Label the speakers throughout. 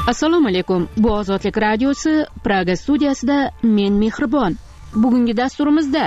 Speaker 1: Assalomu alaykum. Bu Ozodlik radiosi Praga studiyasida men Mehribon. Bugungi dasturimizda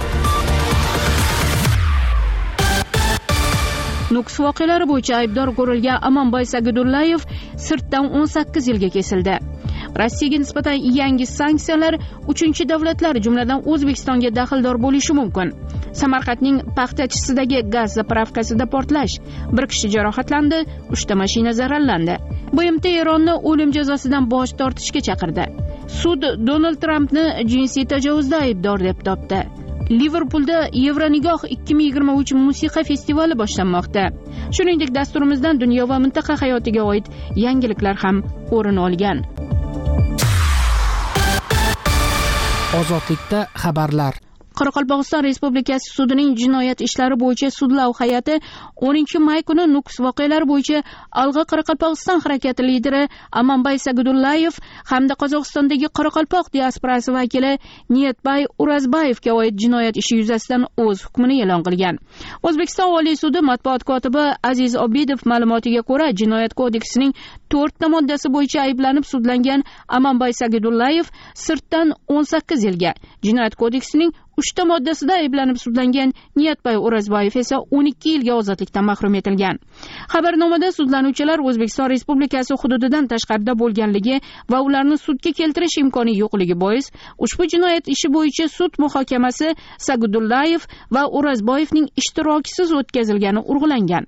Speaker 1: Nukus voqealari bo'yicha aybdor ko'rilgan Amanboy Sagudullayev sirtdan 18 yilga kesildi. Rossiyaga nisbatan yangi sanksiyalar 3 davlatlar, jumladan O'zbekistonga daxldor bo'lishi mumkin. Samarqandning Paxtachisidagi gaz zapravkasida portlash, bir kishi jarohatlandi, 3 ta mashina zararlandi. BMT Eronni o'lim jazosidan bosh tortishga chaqirdi. Sud Donald Trampni jinsiy tajovuzda aybdor deb topdi. Liverpulda Yevronigoh 2023 musiqa festivali boshlanmoqda. Shuningdek, dasturimizdan dunyo va mintaqa hayotiga oid yangiliklar ham o'rin olgan.
Speaker 2: Ozodlikda xabarlar.
Speaker 1: Qoraqalpog'iston Respublikasi sudining jinoyat ishlari bo'yicha sudlov hay'ati 10-may kuni Nukus voqealari bo'yicha Alg'a Qoraqalpog'iston harakati lideri Amanboy Sagudullayev hamda Qozog'istondagi Qoraqalpoq diasporasi vakili Niyatbay Urazbayevga oid jinoyat ishi yuzasidan o'z hukmini e'lon qilgan. O'zbekiston Oliy sudi matbuot kotibi Aziz Obidov ma'lumotiga ko'ra, Jinoyat kodeksining 4 ta moddasi bo'yicha ayblanib sudlangan Amanboy Sagudullayev sirtdan 18 yilga, Jinoyat kodeksining 3 ta moddasida ayblanib sudlangan Niyatbay Urazbayev esa 12 yilga ozodlikdan mahrum etilgan. Xabarnomada sudlanuvchilar O'zbekiston Respublikasi hududidan tashqarida bo'lganligi va ularni sudga keltirish imkoni yo'qligi bois ushbu jinoyat ishi bo'yicha sud muhokamasi Sagudullayev va Urazbayevning ishtirokisiz o'tkazilgani urg'ulangan.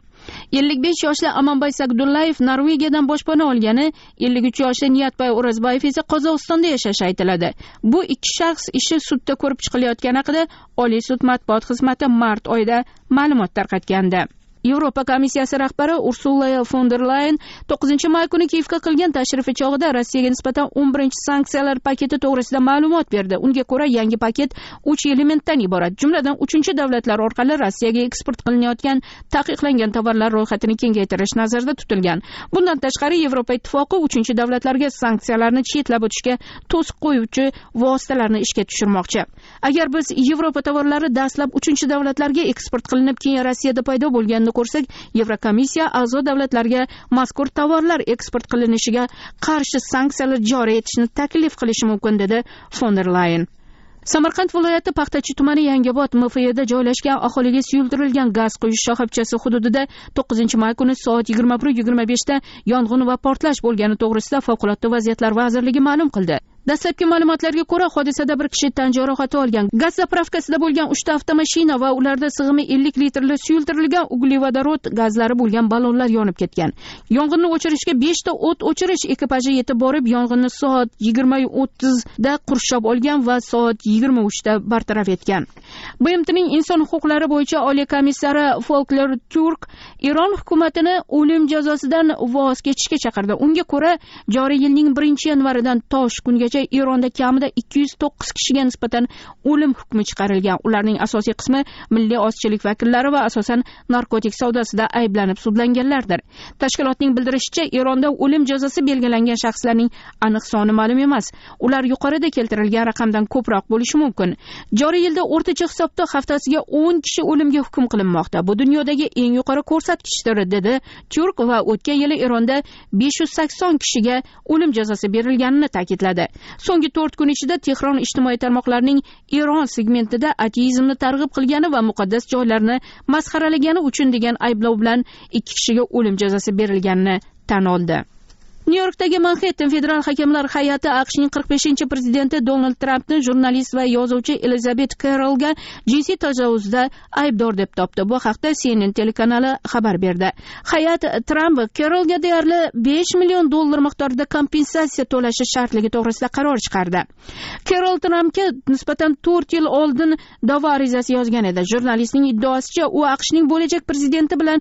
Speaker 1: 55 yoshli Amanboy Sagudullayev Norvegiyadan boshpana olgani, 53 yoshli Niyatbay Urazbayev esa Qozog'istonda yashashi aytiladi. Bu ikki shaxs ishi sudda ko'rib chiqilayotgani haqida Oliy sud matbuot xizmati mart oyida ma'lumot tarqatgandi. Yevropa komissiyasi rahbari Ursula von der Leyen 9-may kuni Kiyevga qilgan tashrifi chog'ida Rossiyaga nisbatan 11-sanksiyalar paketi to'g'risida ma'lumot berdi. Unga ko'ra, yangi paket 3 elementdan iborat. Jumladan 3-davlatlar orqali Rossiyaga eksport qilinayotgan taqiqlangan tovarlar ro'yxatini kengaytirish nazarda tutilgan. Bundan tashqari, Yevropa ittifoqi 3-davlatlarga sanksiyalarni chetlab o'tishga to'siq qo'yuvchi vositalarni ishga tushirmoqchi. Agar biz Yevropa tovarlari dastlab 3-davlatlarga eksport qilinib, keyin Rossiyada paydo bo'lgan ko'rsak, Yevrokomissiya a'zo davlatlarga mazkur tovarlar eksport qilinishiga qarshi sanksiyalar joriy etishni taklif qilishi mumkin, dedi von der Leyen. Samarqand viloyati Paxtachi tumani Yangiobod MFYda joylashgan aholiga suyultirilgan gaz quyish shoxobchasi hududida 9-may kuni soat 21:25 da yong'in va portlash bo'lgani to'g'risida Favqulodda vaziyatlar vazirligi ma'lum qildi. Dastlabki ma'lumotlarga ko'ra, hodisada bir kishi tan jarohati olgan. Gaz zapravkasida bo'lgan 3 ta avtomashina va ularda sig'imi 50 litrli suyultirilgan uglevodorod gazlari bo'lgan ballonlar yonib ketgan. Yong'inni o'chirishga 5 ta o't o'chirish ekipaji yetib borib, yong'inni soat 20:30 da qurshab olgan va soat 23 da bartaraf etgan. BMTning inson huquqlari bo'yicha oliy komissari Volker Turk Eron hukumatini o'lim jazosidan voz kechishga chaqirdi. Unga ko'ra, joriy yilning 1-yanvaridan tosh kunga Eronda kamida 209 kishiga nisbatan o'lim hukmi chiqarilgan. Ularning asosiy qismi milliy ozchilik vakillari va asosan narkotik savdosida ayblanib sudlanganlardir. Tashkilotning bildirishicha, Eronda o'lim jazosi belgilangan shaxslarning aniq soni ma'lum emas. Ular yuqorida keltirilgan raqamdan ko'proq bo'lishi mumkin. Joriy yilda o'rtacha hisobda haftasiga 10 kishi o'limga hukm qilinmoqda. Bu dunyodagi eng yuqori ko'rsatkichdir, dedi Turk va o'tgan yili Eronda 580 kishiga o'lim jazosi berilganini ta'kidladi. So'nggi 4 kun ichida Tehron ijtimoiy tarmoqlarining Eron segmentida ateizmni targ'ib qilgani va muqaddas joylarni masxaralagani uchun degan ayblov bilan 2 kishiga o'lim jazosi berilganini tan oldi. Nyu-Yorkdagi Manhattan federal hakamlar hay'ati AQShning 45-prezidenti Donald Trampni jurnalist va yozuvchi Elizabeth Carrollga jinsiy tajovuzda aybdor deb topdi. Bu haqda CNN telekanali xabar berdi. Hay'at Trump Carrollga deyarli $5 million miqdorida kompensatsiya to'lashi shartligi to'g'risida qaror chiqardi. Carroll Trumpga nisbatan 4 yil oldin da'vo arizasi yozgan edi. Jurnalistning iddaosicha, u AQShning bo'lajak prezidenti bilan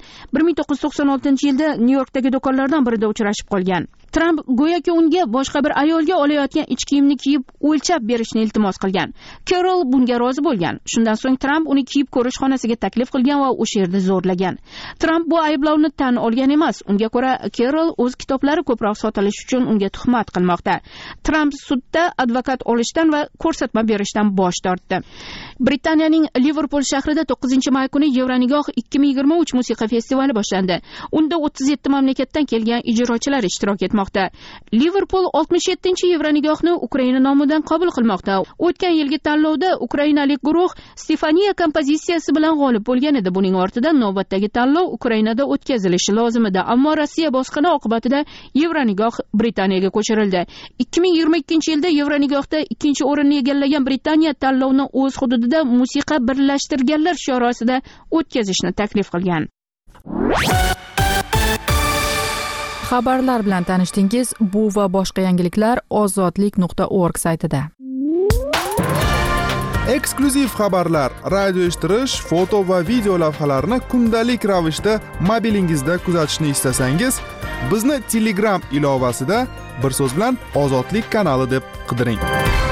Speaker 1: 1996-yilda Nyu-Yorkdagi do'konlardan birida uchrashib qolgan. Trump go'yoki unga boshqa bir ayolga olayotgan ichki kiyimni kiyib o'lchab berishni iltimos qilgan. Carroll bunga rozi bo'lgan. Shundan so'ng Trump uni kiyib ko'rish xonasiga taklif qilgan va o'sha yerda zo'rlagan. Trump bu ayblovni tan olgan emas. Unga ko'ra, Carroll o'z kitoblari ko'proq sotilishi uchun unga tuhmat qilmoqda. Trump sudda advokat olishdan va ko'rsatma berishdan bosh tortdi. Britaniyaning Liverpul shahrida 9-may kuni Yevronigoh 2023 musiqa festivali boshlandi. Unda 37 mamlakatdan kelgan ijrochilar ishtirok etmoqda. qilmoqda. Liverpool 67-Yevronigohni Ukraina nomidan qabul qilmoqda. O'tgan yilgi tanlovda ukrainalik guruh Stefaniya kompozitsiyasi bilan g'olib bo'lgan edi. Buning ortidan navbatdagi tanlov Ukrainada o'tkazilishi lozim edi, ammo Rossiya bosqini oqibatida Yevronigoh Britaniyaga ko'chirildi. 2022-yilda Yevronigohda ikkinchi o'rinni egallagan Britaniya tanlovni o'z hududida musiqa birlashtirganlar shiori ostida o'tkazishni taklif qilgan.
Speaker 2: Xabarlar bilan tanishdingiz. Bu va boshqa yangiliklar ozodlik.org saytida.
Speaker 3: Eksklyuziv xabarlar, radio eshittirish, foto va video lavhalarni kundalik ravishda mobilingizda kuzatishni istasangiz, bizni Telegram ilovasida bir so'z bilan Ozodlik kanali deb qidiring.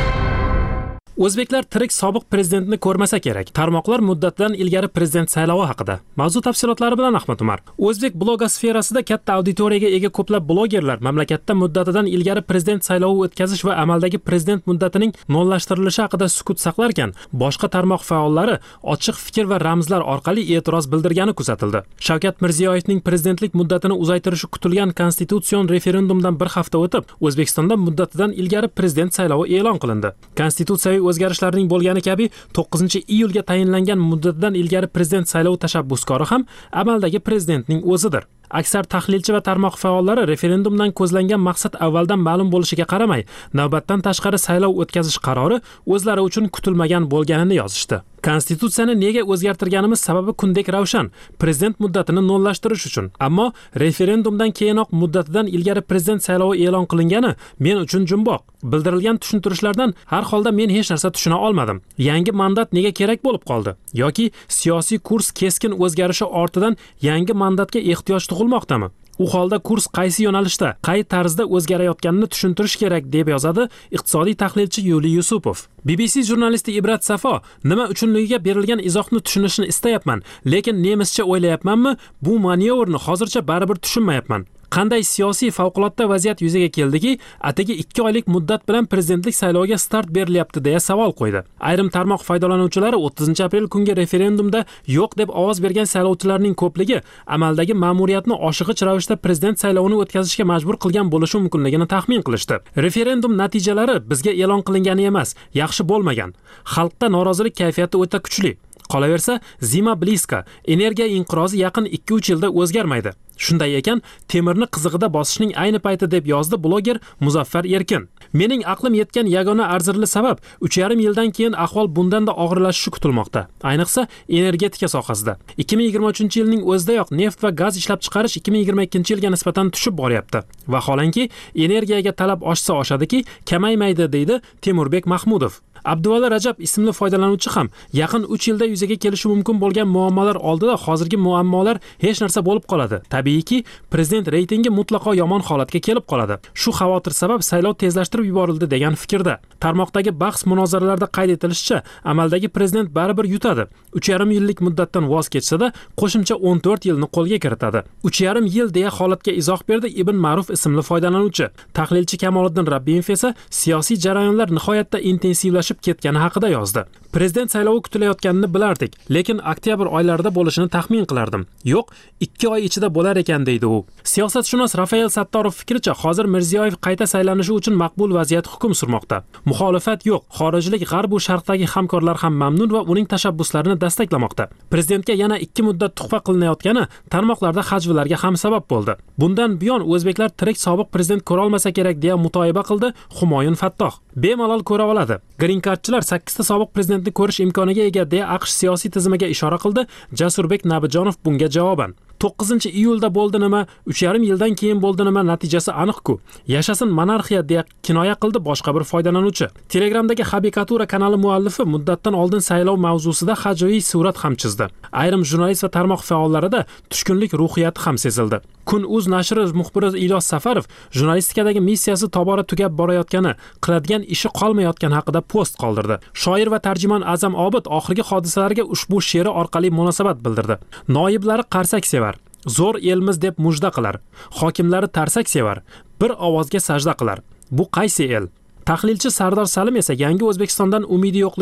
Speaker 4: O'zbeklar tirik sobiq prezidentni ko'rmasa kerak. Tarmoqlar muddatidan ilgari prezident saylovi haqida. Mavzu tafsilotlari bilan Ahmad Umar. O'zbek blogosferasida katta auditoriyaga ega ko'plab blogerlar mamlakatda muddatidan ilgari prezident saylovi o'tkazish va amaldagi prezident muddatining nollashtirilishi haqida sukut saqlarkan, boshqa tarmoq faollari ochiq fikr va ramzlar orqali e'tiroz bildirgani kuzatildi. Shavkat Mirziyoyevning prezidentlik muddatini uzaytirishi kutilgan konstitutsion referendumdan bir hafta o'tib, O'zbekistonda muddatidan ilgari prezident saylovi e'lon qilindi. Konstitutsiyaviy o'zgarishlarning bo'lgani kabi 9-iyulga tayinlangan muddatidan ilgari prezident saylovi tashabbuskori ham amaldagi prezidentning o'zidir. Aksar tahlilchi va tarmoq faollari referendumdan ko'zlangan maqsad avvaldan ma'lum bo'lishiga qaramay, navbatdan tashqari saylov o'tkazish qarori o'zlari uchun kutilmagan bo'lganini yozishdi. Konstitutsiyani nega o'zgartirganimiz sababi kundek ravshan, prezident muddatini nollashtirish uchun. Ammo referendumdan keyinoq muddatidan ilgari prezident saylovi e'lon qilingani men uchun jumboq. Bildirilgan tushuntirishlardan har holda men hech narsa tushuna olmadim. Yangi mandat nega kerak bo'lib qoldi? Yoki siyosiy kurs keskin o'zgarishi ortidan yangi mandatga ehtiyoj tug'ilmoqdami? U holda kurs qaysi yo'nalishda, qay tarzda o'zgarayotganini tushuntirish kerak, deb yozadi iqtisodiy tahlilchi Yuliy Yusupov. BBC jurnalisti Ibrat Safo nima uchunligiga berilgan izohni tushunishni istayapman, lekin nemischa o'ylayapmanmi, bu manyovrni hozircha baribir tushunmayapman. Qanday siyosiy favqulodda vaziyat yuzaga keldiki, atigi 2 oylik muddat bilan prezidentlik sayloviga start berilyapti deya savol qo'ydi. Ayrim tarmoq foydalanuvchilari 30-aprel kungi referendumda yo'q deb ovoz bergan saylovchilarning ko'pligi amaldagi ma'muriyatni oshig'ich ravishda prezident saylovini o'tkazishga majbur qilgan bo'lishi mumkinligini taxmin qilishdi. Referendum natijalari bizga e'lon qilingani emas, yaxshi bo'lmagan. Xalqda norozilik kayfiyati o'ta kuchli. Qolaversa, zima bliska, energiya inqirozi yaqin 2-3 yilda o'zgarmaydi. Shunday ekan, temirni qizig'ida bosishning ayni payti, deb yozdi bloger Muzaffar Erkin. Mening aqlim yetgan yagona arzirli sabab 3,5 yildan keyin ahvol bundanda og'irlashishi kutilmoqda. Ayniqsa energetika sohasida. 2023-yilning o'zidayoq neft va gaz ishlab chiqarish 2022-yilga nisbatan tushib boryapti. Vaholanki, energiyaga talab oshsa oshadiki, kamaymaydi, deydi Temurbek Mahmudov. Abduvali Rajab ismli foydalanuvchi ham yaqin 3 yilda yuzaga kelishi mumkin bo'lgan muammolar oldida hozirgi muammolar hech narsa bo'lib qoladi. Tabiiyki, prezident reytingi mutlaqo yomon holatga kelib qoladi. Shu xavotir sabab saylov tezlashtirib yuborildi degan fikrda. Tarmoqdagi bahs munozaralarda qayd etilishicha, amaldagi prezident baribir yutadi. 3,5 yillik muddatdan voz kechsa-da, qo'shimcha 14 yilni qo'lga kiritadi. 3,5 yil deya holatga izoh berdi Ibn Ma'ruf ismli foydalanuvchi. Tahlilchi Kamoliddin Rabbimov esa siyosiy jarayonlar nihoyatda intensivlashib ketgani haqida yozdi. Prezident saylovi kutilayotganini bilardik, lekin oktyabr oylarida bo'lishini taxmin qilardim. Yo'q, 2 oy ichida bo'lar ekan, deydi u. Siyosatshunos Rafael Sattorov fikricha, hozir Mirziyoyev qayta saylanishi uchun maqbul vaziyat hukm surmoqda. Muxolifat yo'q, xorijlik g'arb va sharqdagi hamkorlar ham mamnun va uning tashabbuslarini dastaklamoqda. Prezidentga yana 2 muddat tuhfa qilinayotgani tarmoqlarda hajvlarga ham sabab bo'ldi. Bundan buyon o'zbeklar tirik sobiq prezident ko'ra olmasa kerak deya mutoyiba qildi Humoyun Fattoh. Bemalol ko'ra oladi. Green Cardchilar 8 ta sobiq prezidentni ko'rish imkoniga ega deya AQSh siyosiy tizimiga ishora qildi. Jasurbek Nabijonov bunga javoban: 9-iyulda bo'ldi nima, 3,5 yildan keyin bo'ldi nima, natijasi aniq-ku. Yashasin monarxiya deya kinoya qildi boshqa bir foydalanuvchi. Telegramdagi Habikatura kanali muallifi muddatdan oldin saylov mavzusida hajviy surat ham chizdi. Ayrim jurnalist va tarmoq faollarida tushkunlik ruhiyati ham sezildi. Kun.uz nashri muxbiri Ilyos Safarov jurnalistikadagi missiyasi tobora tugab borayotgani, qiladigan ishi qolmayotgani haqida post qoldirdi. Shoir va tarjimon Azam Obid oxirgi hodisalarga ushbu she'ri orqali munosabat bildirdi. Noiblari qarsak sevar, zo'r elmiz deb mujda qilar. Hokimlari tarsak sevar, bir ovozga sajda qilar. Bu qaysi el? Tahlilchi Sardor Salim esa yangi O'zbekistondan umidi yo'qligi,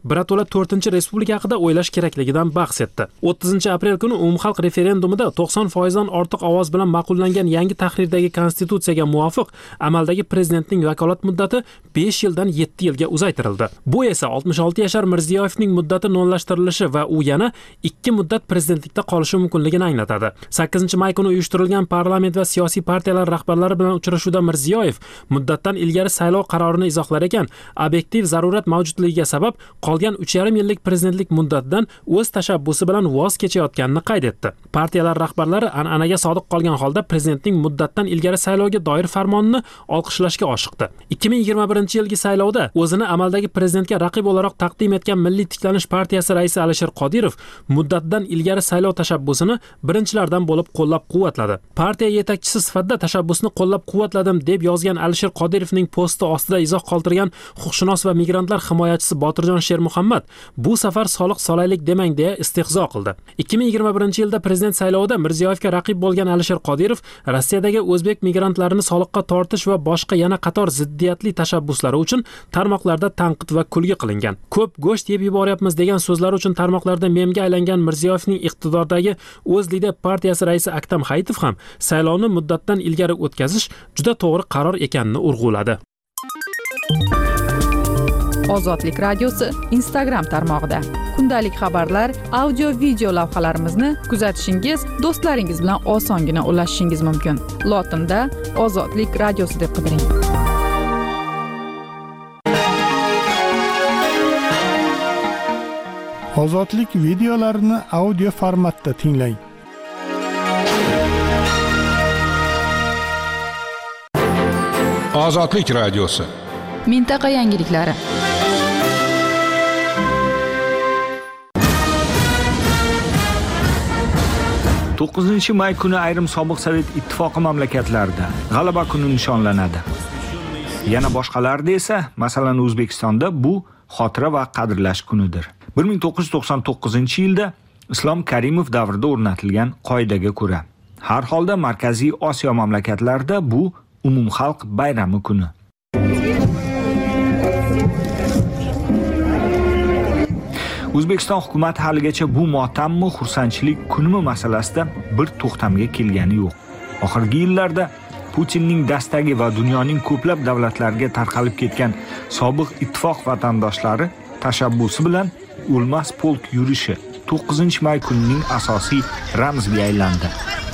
Speaker 4: birato'la 4-respublika haqida o'ylash kerakligidan bahs etdi. 30-aprel kuni umumxalq referendumida 90% dan ortiq ovoz bilan ma'qullangan yangi tahrirdagi konstitutsiyaga muvofiq amaldagi prezidentning vakolat muddati 5 yildan 7 yilga uzaytirildi. Bu esa 66 yashar Mirziyoyevning muddati nolashtirilishi va u yana 2 muddat prezidentlikda qolishi mumkinligini anglatadi. 8-may kuni uyushtirilgan parlament va siyosiy partiyalar rahbarlari bilan uchrashuvda Mirziyoyev muddatdan ilgari saylov qarorini izohlar ekan, obyektiv zarurat mavjudligiga sabab qolgan 3,5 yillik prezidentlik muddatidan o'z tashabbusi bilan voz kechayotganini qayd etdi. Partiyalar rahbarlari an'anaga sodiq qolgan holda prezidentning muddatdan ilgari saylovga doir farmonini olqishlashga oshiqdi. 2021-yilgi saylovda o'zini amaldagi prezidentga raqib o'laroq taqdim etgan Milliy tiklanish partiyasi raisi Alisher Qodirov muddatdan ilgari saylov tashabbusini birinchilardan bo'lib qo'llab-quvvatladi. Partiya yetakchisi sifatida tashabbusni qo'llab-quvvatladim deb yozgan Alisher Qodirovning posti ostida izoh qoldirgan huquqshunos va migrantlar himoyachisi Botirjon Shermuhammad bu safar soliq solaylik demang deya istehzo qildi. 2021-yilda prezident saylovida Mirziyoyevga raqib bo'lgan Alisher Qodirov Rossiyadagi o'zbek migrantlarini soliqqa tortish va boshqa yana qator ziddiyatli tashabbuslari uchun tarmoqlarda tanqid va kulgi qilingan. Ko'p go'sht yeb yuboryapmiz degan so'zlar uchun tarmoqlarda memga aylangan Mirziyoyevning iqtidordagi O'zlida partiyasi raisi Aktam Hayitov ham saylovni muddatdan ilgari o'tkazish juda to'g'ri qaror ekanini urg'uladi.
Speaker 2: Ozodlik radiosi Instagram tarmog'ida kundalik xabarlar, audio video lavhalarimizni kuzatishingiz, do'stlaringiz bilan osongina ulashishingiz mumkin. Lotinda Ozodlik radiosi deb qidiring.
Speaker 5: Ozodlik videolarini audio formatda tinglang.
Speaker 6: Ozodlik radiosi.
Speaker 2: Mintaqa yangiliklari.
Speaker 7: May kuni ayrim sobiq Sovet ittifoqi mamlakatlarida G'alaba kuni nishonlanadi. Yana boshqalarida esa, masalan O'zbekistonda bu xotira va qadrlash kunidir. 1999-yilda Islom Karimov davrida o'rnatilgan qoidaga ko'ra, har holda Markaziy Osiyo mamlakatlarida bu umumxalq bayrami kuni. O'zbekiston hukumati haligacha bu motammi xursandchilik kunimi masalasida bir to'xtamga kelgani yo'q. Oxirgi yillarda Putinning dastagi va dunyoning ko'plab davlatlariga tarqalib ketgan sobiq ittifoq vatandoshlari tashabbusi bilan o'lmas polk yurishi 9-may kunining asosiy ramziga aylandi.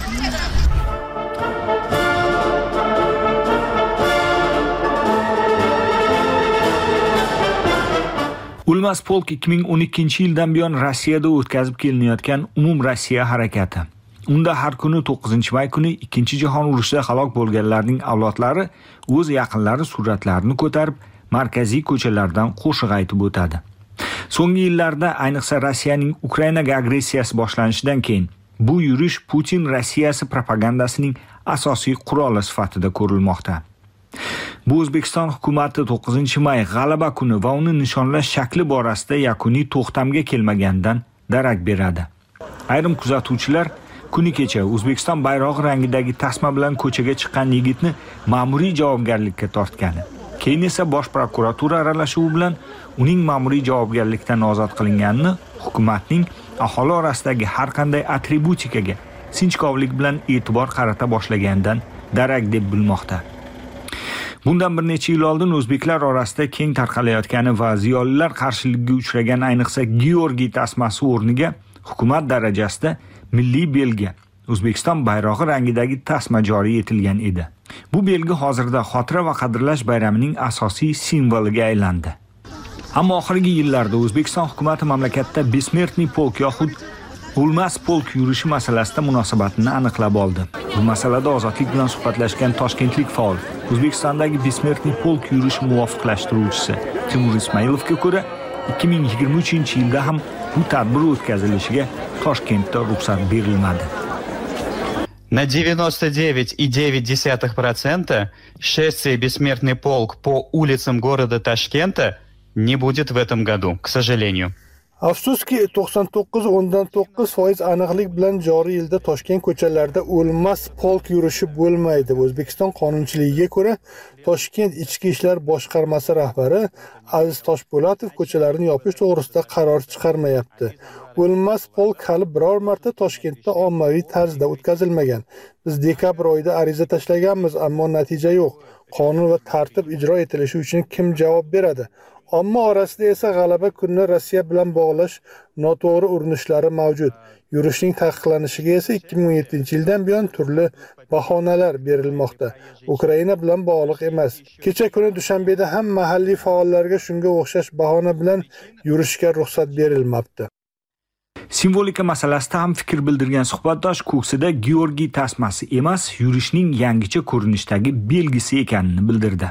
Speaker 7: O'lmas polk 2012-yildan buyon Rossiyada o'tkazib kelinayotgan umum Rossiya harakati. Unda har kuni 9-may kuni 2-jahon urushida halok bo'lganlarning avlodlari o'z yaqinlari suratlarini ko'tarib, markaziy ko'chalardan qo'shiq aytib o'tadi. So'nggi yillarda, ayniqsa Rossiyaning Ukrainaga agressiyasi boshlanishidan keyin bu yurish Putin Rossiyasi propagandasining asosiy quroli sifatida ko'rilmoqda. Bu O'zbekiston hukumati 9-may G'alaba kuni va uni nishonlash shakli borasida yakuniy to'xtamga kelmaganidan darak beradi. Ayrim kuzatuvchilar kuni kecha O'zbekiston bayrog'i rangidagi tasma bilan ko'chaga chiqqan yigitni ma'muriy javobgarlikka tortgani, keyin esa bosh prokuratura aralashuvi bilan uning ma'muriy javobgarlikdan ozod qilinganini hukumatning aholi orasidagi har qanday atributikaga sinchkovlik bilan e'tibor qarata boshlaganidan darak deb bilmoqda. Bundan bir necha yil oldin o'zbeklar orasida keng tarqalayotgani va ziyolilar qarshiligiga uchragan ayniqsa Georgiy tasmasi o'rniga hukumat darajasida milliy belgi, O'zbekiston bayrog'i rangidagi tasma joriy etilgan edi. Bu belgi hozirda xotira va qadrlash bayramining asosiy simboliga aylandi. Ammo oxirgi yillarda O'zbekiston hukumati mamlakatda besmertniy polk yoxud o'lmas polk yurishi masalasida munosabatini aniqlab oldi. Bu masalada Ozodlik bilan suhbatlashgan toshkentlik faol, O'zbekistondagi besmertniy polk yurishi muvofiqlashtiruvchisi Timur Ismailovga ko'ra, 2023-yilda ham bu tadbir o'tkazilishiga Toshkentda ruxsat berilmadi.
Speaker 8: На 99,9% шествие «Бессмертный полк» по улицам города Ташкента не будет в этом году, к сожалению.
Speaker 5: Afsuski 99.9% aniqlik bilan joriy yilda Toshkent ko'chalarida o'lmas polk yurishi bo'lmaydi. O'zbekiston qonunchiligiga ko'ra Toshkent Ichki ishlar boshqarmasi rahbari Aziz Toshpo'latov ko'chalarni yopish to'g'risida qaror chiqarmayapti. O'lmas polk hali biror marta Toshkentda ommaviy tarzda o'tkazilmagan. Biz dekabr oyida ariza tashlaganmiz, ammo natija yo'q. Qonun va tartib ijro etilishi uchun kim javob beradi? Ammo orasida esa g'alaba kunini Rossiya bilan bog'lash noto'g'ri urinishlari mavjud. Yurishning taqiqlanishiga esa 2017-yildan buyon turli bahonalar berilmoqda. Ukraina bilan bog'liq emas. Kecha kuni Dushanbeda ham mahalliy faollarga shunga o'xshash bahona bilan yurishga ruxsat berilmabdi.
Speaker 7: Simvolika masalasida ham fikr bildirgan suhbatdosh ko'ksida Georgiy tasmasi emas, yurishning yangicha ko'rinishdagi belgisi ekanini bildirdi.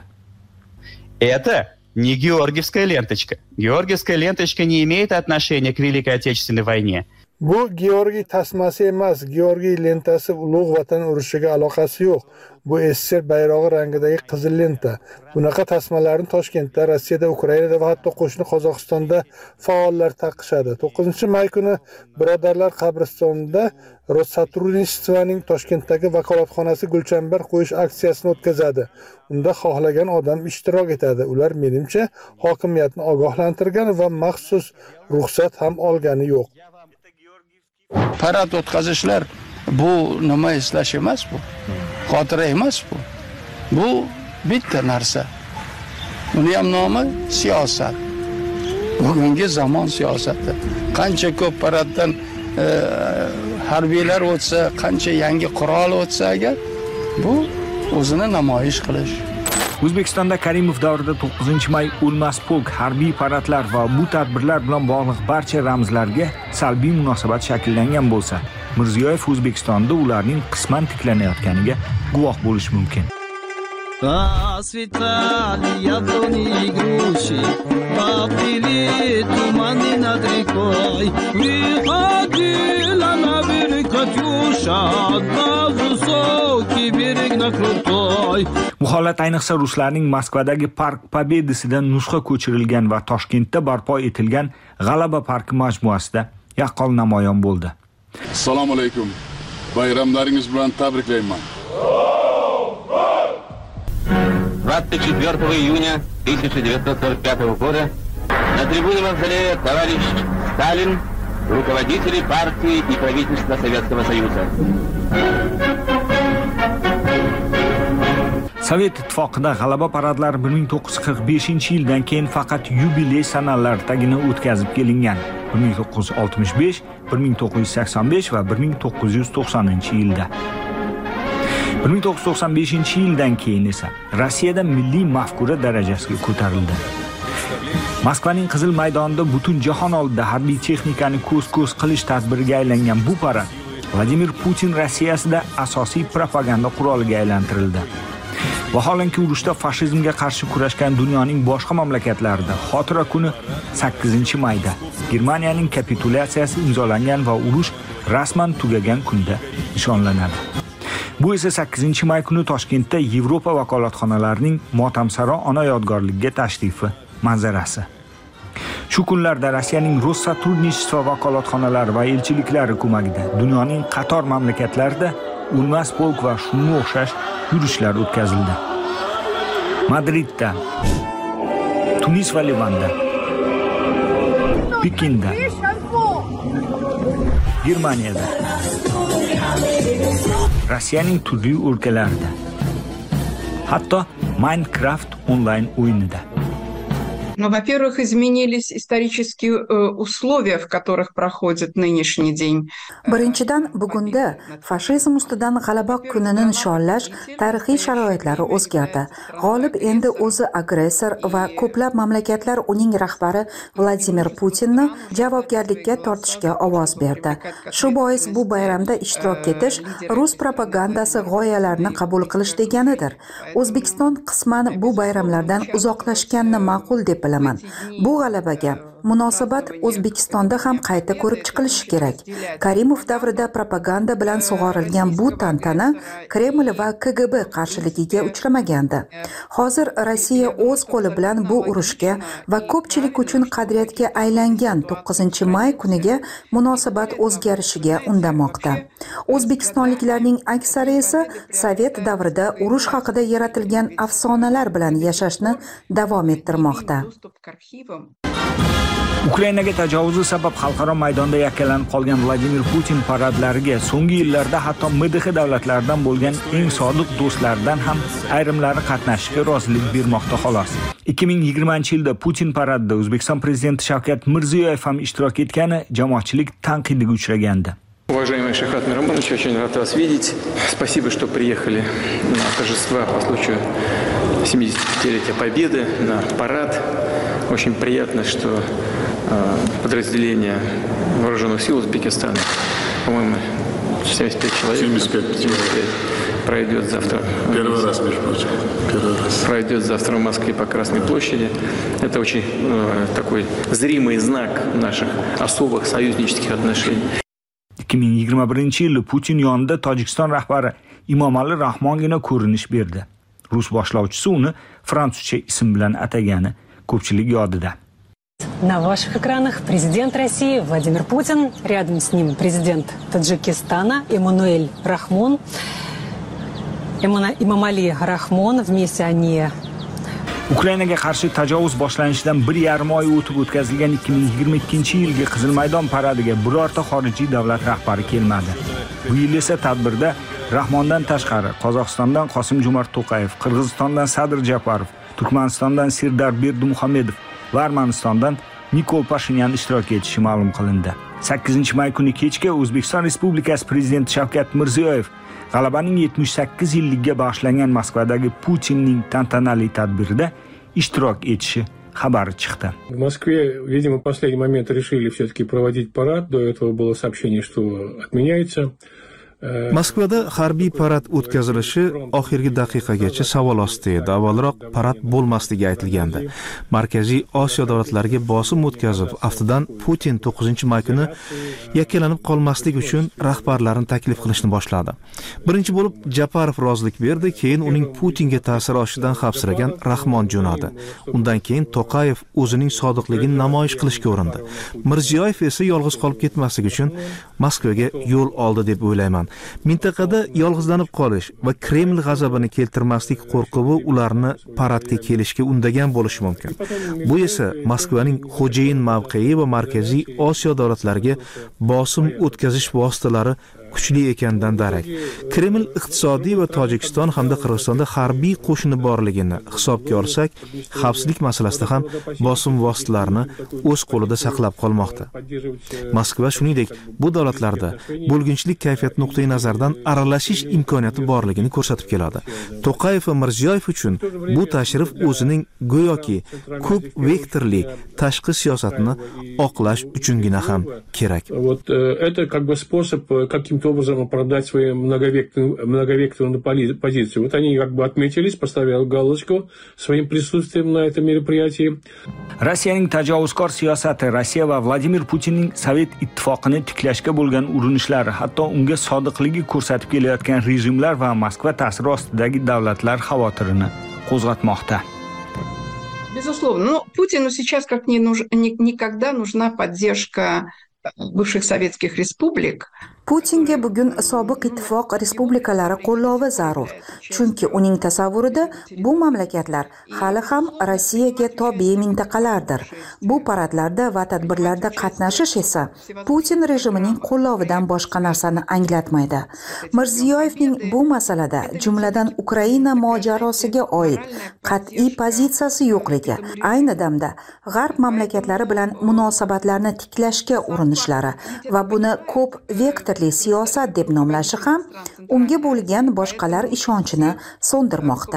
Speaker 8: Это не георгиевская ленточка. Георгиевская ленточка не имеет отношения к Великой Отечественной войне.
Speaker 5: Bu Georgiy tasmasi emas, Georgiy lentasi ulug' vatan urushiga aloqasi yo'q. Bu SSR bayrog'i rangidagi qizil lenta. Bunaqa tasmalarni Toshkentda, Rossiyada, Ukrainada va hatto qo'shni Qozog'istonda faollar taqishadi. 9-may kuni Birodarlar qabristonida Rossaturnistvaning Toshkentdagi vakolatxonasi gulchambar qo'yish aksiyasini o'tkazadi. Unda xohlagan odam ishtirok etadi. Ular menimcha hokimiyatni ogohlantirgan va maxsus ruxsat ham olgani yo'q.
Speaker 6: Parad o'tkazishlar bu nima eslash emas bu. Xotira emas bu. Bu bitta narsa. Buni ham nomi siyosat. Bugungi zamon siyosati. Qancha ko'p paraddan harbiylar o'tsa, qancha yangi qurol o'tsa agar bu o'zini namoyish qilish.
Speaker 7: O'zbekistonda Karimov davrida 9-may O'lmas polk harbiy paradlar va bu tadbirlar bilan bog'liq barcha ramzlarga salbiy munosabat shakllangan bo'lsa, Mirziyoyev O'zbekistonda ularning qisman tiklanayotganiga guvoh bo'lish mumkin.
Speaker 9: Расцветали яблони и груши, поплыли туманы над рекой. Выходила на берег Катюша, на высокий берег на крутой.
Speaker 7: Bu holat ayniqsa ruslarning Moskvadagi Park Pobedasidan nusxa ko'chirilgan va Toshkentda barpo etilgan G'alaba parki majmuasida yaqqol namoyon bo'ldi.
Speaker 10: Assalomu alaykum. Bayramlaringiz bilan tabriklayman.
Speaker 11: 24 июня 1945 года на трибуне Мавзолея товарищ Сталин, руководители партии и правительства Советского Союза.
Speaker 7: Sovet ittifoqida g'alaba paradlari 1945-yildan keyin faqat yubiley sanalardagina o'tkazib kelingan. 1965, 1985 va 1990-yilda. 1995-yildan keyin esa Rossiyada milliy mafkura darajasiga ko'tarildi. Moskvaning Qizil maydonida butun jahon oldida harbiy texnikani ko'z-ko'z qilish tadbiriga aylangan bu parad Vladimir Putin Rossiyasida asosiy propaganda quroliga aylantirildi. Vaholanki urushda fashizmga qarshi kurashgan dunyoning boshqa mamlakatlarida xotira kuni 8-mayda Germaniyaning kapitulyatsiyasi imzolangan va urush rasman tugagan kunda nishonlanadi. Bu esa 8-may kuni Toshkentda Yevropa vakolatxonalarining motamsaro ona yodgorligiga tashrifi manzarasi. Shu kunlarda Rossiyaning Rossaturnistva vakolatxonalari va elchiliklari ko'magida dunyoning qator mamlakatlarida O'lmas polk va shunga o'xshash yurishlar o'tkazildi. Madridda, Tunis va Livanda, Pekinda, Germaniyada, Rossiyaning turli o'lkalarida, hatto Minecraft onlayn o'yinida.
Speaker 12: Ну, во-первых, изменились исторические условия, в которых проходит нынешний день.
Speaker 13: Birinchidan, bugunda fashizm ustidan g'alaba kunini nishonlash tarixiy sharoitlari o'zgardi. G'olib endi o'zi agressor va ko'plab mamlakatlar uning rahbari Vladimir Putinni javobgarlikka tortishga ovoz berdi. Shu bois bu bayramda ishtirok etish rus propagandasi g'oyalarini qabul qilish deganidir. O'zbekiston qisman bu bayramlardan uzoqlashganini ma'qul deb bilaman. Bu g'alabaga munosabat O'zbekistonda ham qayta ko'rib chiqilishi kerak. Karimov davrida propaganda bilan sug'orilgan bu tantana Kreml va KGB qarshiligiga uchramagandi. Hozir Rossiya o'z qo'li bilan bu urushga va ko'pchilik uchun qadriyatga aylangan 9-may kuniga munosabat o'zgarishiga undamoqda. O'zbekistonliklarning aksari esa Sovet davrida urush haqida yaratilgan afsonalar bilan yashashni davom ettirmoqda.
Speaker 7: Ukrainaga tajovuzi sabab xalqaro maydonda yakkalanib qolgan Vladimir Putin paradlariga so'nggi yillarda hatto MDH davlatlaridan bo'lgan eng sodiq do'stlaridan ham ayrimlari qatnashishga rozilik bermoqda xolos. 2020-yilda Putin paradida O'zbekiston prezidenti Shavkat Mirziyoyev ham ishtirok etgani jamoatchilik tanqidiga uchragandi.
Speaker 14: Уважаемый Шахат Миромонович, очень рад вас видеть. Спасибо, что приехали на торжества по случаю 75-летия Победы, на парад. Очень приятно, что подразделения вооруженных сил Узбекистана, по-моему, 75 человек, 75 пройдет завтра.
Speaker 10: Первый раз, между прочим. Первый раз.
Speaker 14: Пройдет завтра в Москве по Красной площади. Это очень такой зримый знак наших особых союзнических отношений.
Speaker 7: 2021-yilda Putin yonida Tojikiston rahbari Emomali Rahmongina ko'rinish berdi. Rus boshlovchisi uni fransuzcha ism bilan atagani ko'pchilik yodida.
Speaker 15: На ваших экранах президент России Владимир Путин, рядом с ним президент Таджикистана Эммануэль Рахмон. Эмомали Рахмон, вместе они
Speaker 7: Ukrainaga qarshi tajovuz boshlanishidan 1,5 oy o'tib o'tkazilgan 2022-yilgi Qizil maydon paradiga birorta xorijiy davlat rahbari kelmadi. Bu yil esa tadbirda Rahmondan tashqari Qozog'istondan Qosim-Jomart To'qayev, Qirg'izistondan Sadir Japarov, Turkmanistondan Serdar Berdimuhamedov va Armanistondan Nikol Pashinyan ishtirok etishi ma'lum qilindi. 8-may kuni kechga O'zbekiston Respublikasi prezidenti Shavkat Mirziyoyev G'alabaning 78 yilligiga bag'ishlangan Moskvadagi Putinning tantanali tadbirida ishtirok etishi xabari chiqdi.
Speaker 16: В Москве, видимо, в последний момент решили все-таки проводить парад. До этого было сообщение, что отменяется.
Speaker 17: Moskvada harbiy parad o'tkazilishi oxirgi daqiqagacha savol ostida edi. Avvalroq parad bo'lmasligi aytilgandi. Markaziy Osiyo davlatlariga bosim o'tkazib, aftidan Putin 9-may kuni yakkalanib qolmaslik uchun rahbarlarni taklif qilishni boshladi. Birinchi bo'lib Japarov rozilik berdi, keyin uning Putinga ta'sir oshidan xavfsiragan Rahmon jo'nadi. Undan keyin To'qayev o'zining sodiqligini namoyish qilishga urindi. Mirziyoyev esa yolg'iz qolib ketmaslik uchun Moskvaga yo'l oldi deb o'ylayman. Mintaqada yolg'izlanib qolish va Kreml g'azabini keltirmaslik qo'rquvi ularni paradga kelishga undagan bo'lishi mumkin. Bu esa Moskvaning xo'jayin mavqei va Markaziy Osiyo davlatlariga bosim o'tkazish vositalari kuchli ekanidan darak. Kreml iqtisodiy va Tojikiston hamda Qirg'izistonda harbiy qo'shini borligini hisobga olsak, xavfsizlik masalasida ham bosim vositalarini o'z qo'lida saqlab qolmoqda. Moskva shuningdek bu davlatlarda bo'lginchilik kayfiyat nuqtai nazaridan aralashish imkoniyati borligini ko'rsatib keladi. To'qayev va Mirziyoyev uchun bu tashrif o'zining go'yoki ko'p vektorli tashqi siyosatni oqlash uchungina ham kerak.
Speaker 16: Вот это как бы способ каким-то образом оправдать свою многовекторную позицию. Вот они как бы отметились, поставили галочку своим присутствием на этом мероприятии.
Speaker 7: Rossiyaning tajovuzkor siyosati, Rossiya va Vladimir Putinning Sovet ittifoqini tiklashga bo'lgan urinishlari, hatto unga sodiqligi ko'rsatib kelayotgan rejimlar va Moskva ta'siri ostidagi davlatlar xavotirini qo'zg'atmoqda.
Speaker 12: Безусловно, но Путину сейчас как никогда нужна поддержка бывших советских республик.
Speaker 13: Putinga bugun sobiq ittifoq respublikalari qo'llovi zarur. Chunki uning tasavvurida bu mamlakatlar hali ham Rossiyaga tobe mintaqalardir. Bu paradlarda va tadbirlarda qatnashish esa Putin rejimining qo'llovidan boshqa narsani anglatmaydi. Mirziyoyevning bu masalada, jumladan Ukraina mojarosiga oid qat'iy pozitsiyasi yo'qligi, ayni damda G'arb mamlakatlari bilan munosabatlarni tiklashga urinishlari va buni ko'p vektor siyosat deb nomlashi ham unga bo'lgan boshqalar ishonchini so'ndirmoqda.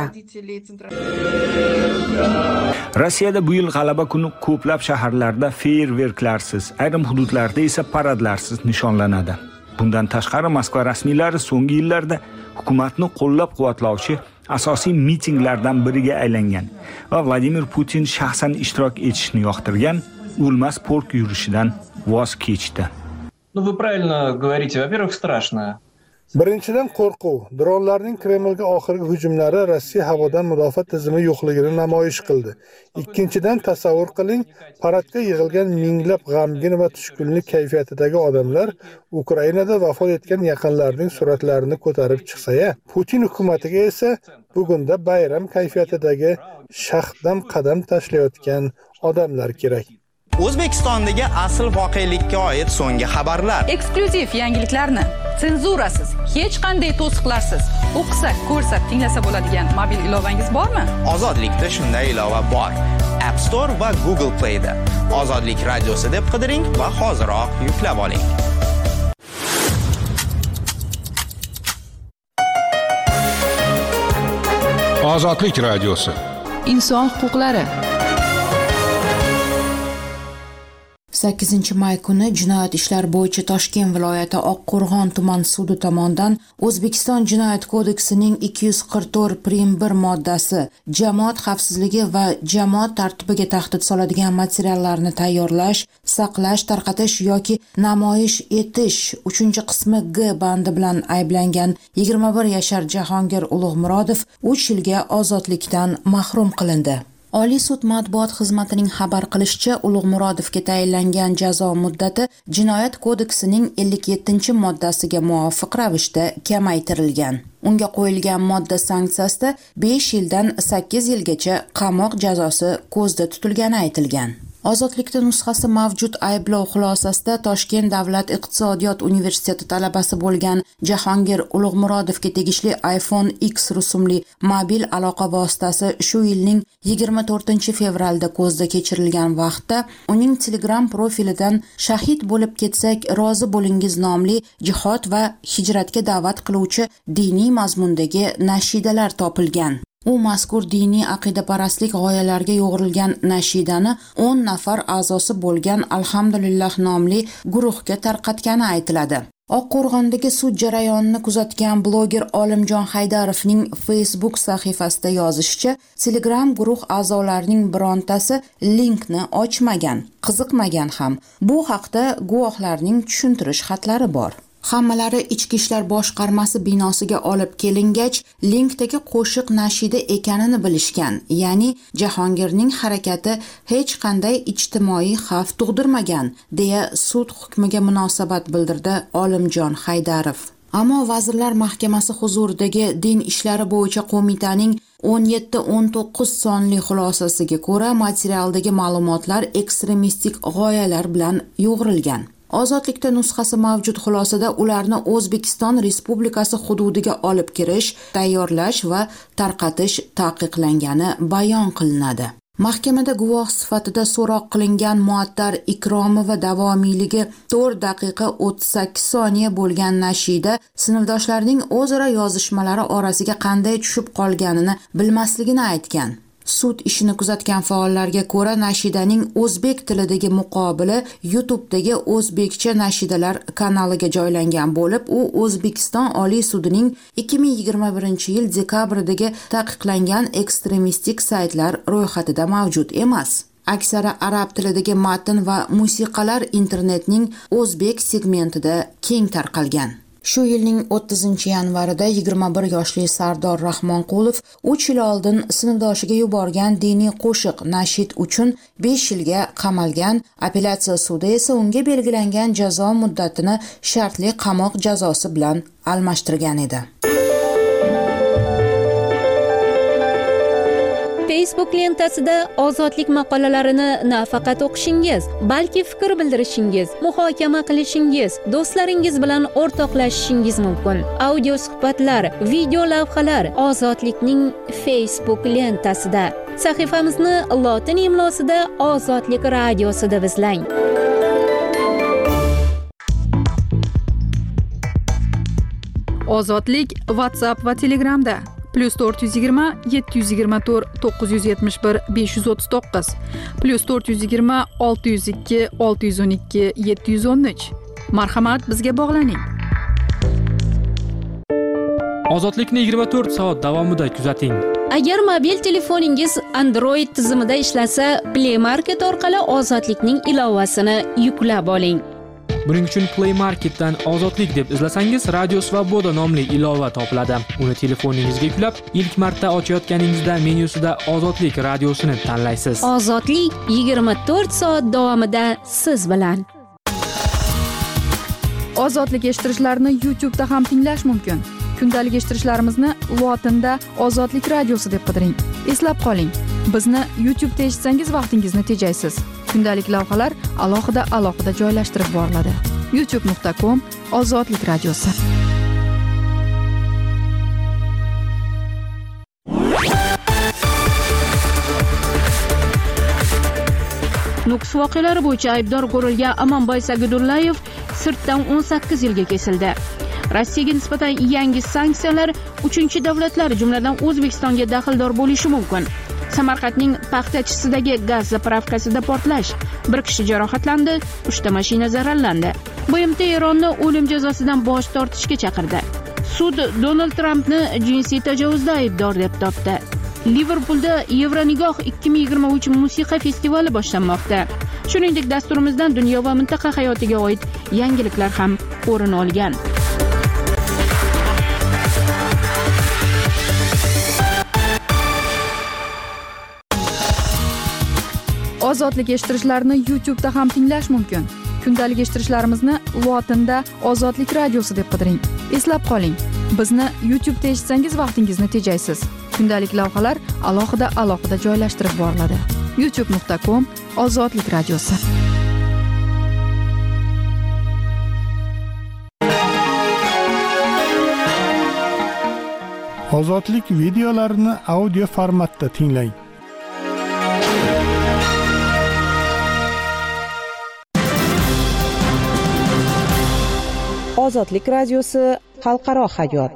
Speaker 7: Rossiyada bu yil G'alaba kuni ko'plab shaharlarda feerverklarsiz, ayrim hududlarda esa paradlarsiz nishonlanadi. Bundan tashqari Moskva rasmiylari so'nggi yillarda hukumatni qo'llab-quvvatlovchi asosiy mitinglardan biriga aylangan va Vladimir Putin shaxsan ishtirok etishni yoqtirgan o'lmas polk yurishidan voz kechdi.
Speaker 18: Вы правильно говорите. Во-первых, страшно.
Speaker 5: Birinchidan qo'rquv. Dronlarning Kremlga oxirgi hujumlari Rossiya havodan mudofaa tizimi yo'qligini namoyish qildi. Ikkinchidan tasavvur qiling, paradga yig'ilgan minglab g'amgin va tushkunlik kayfiyatidagi odamlar Ukrainada vafot etgan yaqinlarining suratlarini ko'tarib chiqsa-ya, Putin hukumatiga esa bugunda bayram kayfiyatidagi shaxdam qadam tashlayotgan odamlar kerak.
Speaker 19: O'zbekistondagi asl voqelikka oid so'nggi xabarlar.
Speaker 2: Eksklyuziv yangiliklarni senzurasiz, hech qanday to'siqlarsiz o'qisa, ko'rsa, tinglasa bo'ladigan mobil ilovangiz bormi?
Speaker 19: Ozodlikda shunday ilova bor. App Store va Google Play da. Ozodlik radiosi deb qidiring va hoziroq yuklab oling.
Speaker 20: Ozodlik radiosi.
Speaker 2: Inson huquqlari.
Speaker 13: 8 may kuni Jinoyat ishlari bo'yicha Toshkent viloyati Oqqo'rg'on tuman sudi tomonidan O'zbekiston Jinoyat kodeksining 244-1 moddasi jamoat xavfsizligi va jamoat tartibiga tahdid soladigan materiallarni tayyorlash, saqlash, tarqatish yoki namoyish etish 3-qismi G bandi bilan ayblangan 21 yashar Jahongir Ulug'murodov 3 yilga ozodlikdan mahrum qilindi. Oliy sud matbuot xizmatining xabar qilishicha, Ulug'murodovga tayinlangan jazo muddati Jinoyat kodeksining 57-moddasiga muvofiq ravishda kamaytirilgan. Unga qo'yilgan modda sanksiyasida 5 yildan 8 yilgacha qamoq jazosi ko'zda tutilgani aytilgan. Ozodlikda nusxasi mavjud ayblov xulosasida Toshkent davlat iqtisodiyot universiteti talabasi bo'lgan Jahongir Ulug'murodovga tegishli iPhone X rusumli mobil aloqa vositasi shu yilning 24 fevralda ko'zda kechirilgan vaqtda uning Telegram profilidan shahid bo'lib ketsak rozi bo'lingiz nomli jihod va hijratga da'vat qiluvchi diniy mazmundagi nashidalar topilgan. U mazkur diniy aqidaparastlik g'oyalarga yo'g'rilgan nashidani 10 nafar a'zosi bo'lgan Alhamdulillah nomli guruhga tarqatgani aytiladi. Oqqo'rg'ondagi sud jarayonini kuzatgan bloger Olimjon Haydarovning Facebook sahifasida yozishicha, Telegram guruh a'zolarining birontasi linkni ochmagan, qiziqmagan ham. Bu haqda guvohlarning tushuntirish xatlari bor. Hammalari Ichki ishlar boshqarmasi binosiga olib kelingach, linkdagi qo'shiq nashida ekanini bilishgan. Ya'ni Jahongirning harakati hech qanday ijtimoiy xavf tug'dirmagan, deya sud hukmiga munosabat bildirdi Olimjon Haydarov. Ammo Vazirlar Mahkamasi huzuridagi din ishlari bo'yicha qo'mitaning 17-19 sonli xulosasiga ko'ra, materialdagi ma'lumotlar ekstremistik g'oyalar bilan yo'g'rilgan. Ozodlikda nusxasi mavjud xulosada ularni O'zbekiston Respublikasi hududiga olib kirish, tayyorlash va tarqatish taqiqlangani bayon qilinadi. Mahkamada guvoh sifatida so'roq qilingan Muattar Ikromova davomiyligi 4 daqiqa 38 soniya bo'lgan nashida sinfdoshlarining o'zaro yozishmalari orasiga qanday tushib qolganini bilmasligini aytgan. Sud ishini kuzatgan faollarga ko'ra, nashidaning o'zbek tilidagi muqobili YouTube'dagi o'zbekcha nashidalar kanaliga joylangan bo'lib, u O'zbekiston Oliy sudining 2021-yil dekabrdagi taqiqlangan ekstremistik saytlar ro'yxatida mavjud emas. Aksari arab tilidagi matn va musiqalar internetning o'zbek segmentida keng tarqalgan. Shu yilning 30-yanvarida 21 yoshli Sardor Rahmonqulov 3 yil oldin sinfdoshiga yuborgan diniy qo'shiq nashid uchun 5 yilga qamalgan. Apellyatsiya sudi esa unga belgilangan jazo muddatini shartli qamoq jazosi bilan almashtirgan edi.
Speaker 1: Facebook lentasida ozodlik maqolalarini nafaqat o'qishingiz, balki fikr bildirishingiz, muhokama qilishingiz, do'stlaringiz bilan o'rtoqlashishingiz mumkin. Audio suhbatlar, video lavhalar Ozodlikning Facebook lentasida. Sahifamizni lotin imlosida Ozodlik radiosi deb izlang.
Speaker 2: Ozodlik WhatsApp va Telegramda +420 724 971 539 +420 602 612 713. Marhamat, bizga bog'laning.
Speaker 4: Ozodlikni 24 soat davomida kuzating.
Speaker 1: Agar mobil telefoningiz Android tizimida ishlasa, Play Market orqali Ozodlikning ilovasini yuklab oling.
Speaker 21: Buning uchun Play Marketdan Ozodlik deb izlasangiz, Radio Svoboda nomli ilova topiladi. Uni telefoningizga yuklab, ilk marta ochayotganingizda menyusida Ozodlik radiosini tanlaysiz.
Speaker 1: Ozodlik 24 soat davomida siz bilan.
Speaker 2: Ozodlik eshittirishlarni YouTube'da ham tinglash mumkin. Kundalik eshittirishlarimizni lotinda Ozodlik radiosi deb qidiring. Eslab qoling, bizni YouTube'da eshitsangiz vaqtingizni tejaysiz. Kundalik lavhalar alohida joylashtirib boriladi. youtube.com Ozodlik radiosi.
Speaker 1: Nukus voqealari bo'yicha aybdor ko'rilgan Amanboy Sagudullayev sirtdan 18 yilga kesildi. Rossiyaga nisbatan yangi sanksiyalar 3-davlatlar, jumladan O'zbekistonga daxldor bo'lishi mumkin. Samarqandning paxtachisidagi gaz zapravkasida portlash, 1 kishi jarohatlandi, 3 ta mashina zararlandi. BMT Eronni o'lim jazosidan bosh tortishga chaqirdi. Sud Donald Trampni jinsiy tajovuzda aybdor deb topdi. Liverpulda Yevronigoh 2023 musiqa festivali boshlanmoqda. Shuningdek, dasturimizdan dunyo va mintaqa hayotiga oid yangiliklar ham o'rin olgan.
Speaker 2: Ozodlik eshittirishlarni YouTube'da ham tinglash mumkin. Kundalik eshittirishlarimizni lotinda Ozodlik radiosi deb qidiring. Eslab qoling, bizni YouTube'da eshitsangiz vaqtingizni tejaysiz. Kundalik lavhalar alohida joylashtirib boriladi. youtube.com Ozodlik radiosi.
Speaker 5: Ozodlik videolarini audio formatda tinglang.
Speaker 22: Ozodlik radiosi xalqaro hayot.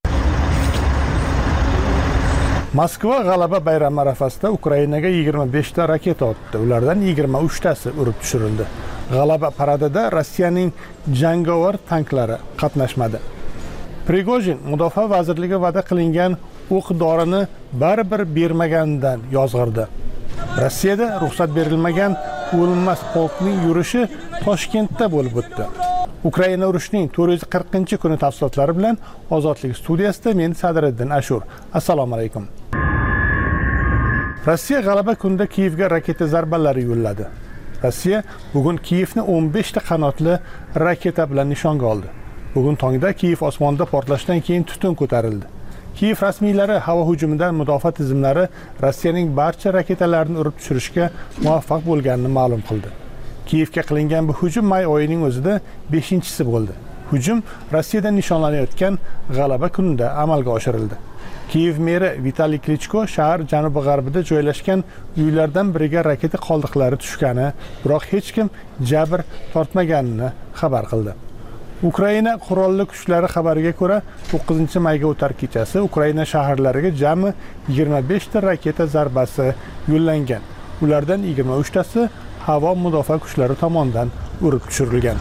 Speaker 5: Moskva g'alaba bayrami arafasida Ukrainaga 25 ta raketa otdi. Ulardan 23 tasi urib tushirildi. G'alaba paradida Rossiyaning jangovar tanklari qatnashmadi. Prigojin Mudofaa vazirligi va'da qilingan o'q-dorini baribir bermaganidan yozg'irdi. Rossiyada ruxsat berilmagan o'lmas polkning yurishi Toshkentda bo'lib o'tdi. Ukraina urushining 440-kuni tafsilotlari bilan Ozodlik studiyasida men Sadriddin Ashur. Assalomu alaykum. Rossiya g'alaba kunida Kiyevga raketa zarbalari yo'lladi. Rossiya bugun Kiyevni 15 ta qanotli raketa bilan nishonga oldi. Bugun tongda Kiyev osmonida portlashdan keyin tutun ko'tarildi. Kiyev rasmiylari havo hujumidan mudofaa tizimlari Rossiyaning barcha raketalarini urib tushirishga muvaffaq bo'lganini ma'lum qildi. Kiyevga qilingan bu hujum may oyining o'zida 5-chisi bo'ldi. Hujum Rossiyada nishonlanayotgan g'alaba kunida amalga oshirildi. Kiyev meri Vitaliy Klichko shahar janubi-g'arbida joylashgan uylardan biriga raketa qoldiqlari tushgani, biroq hech kim jabr tortmaganini xabar qildi. Ukraina qurolli kuchlari xabariga ko'ra, 9-mayga o'tar kechasi Ukraina shaharlariga jami 25 ta raketa zarbasi yo'llangan. Ulardan 23 tasi havo mudofaa kuchlari tomonidan urib tushirilgan.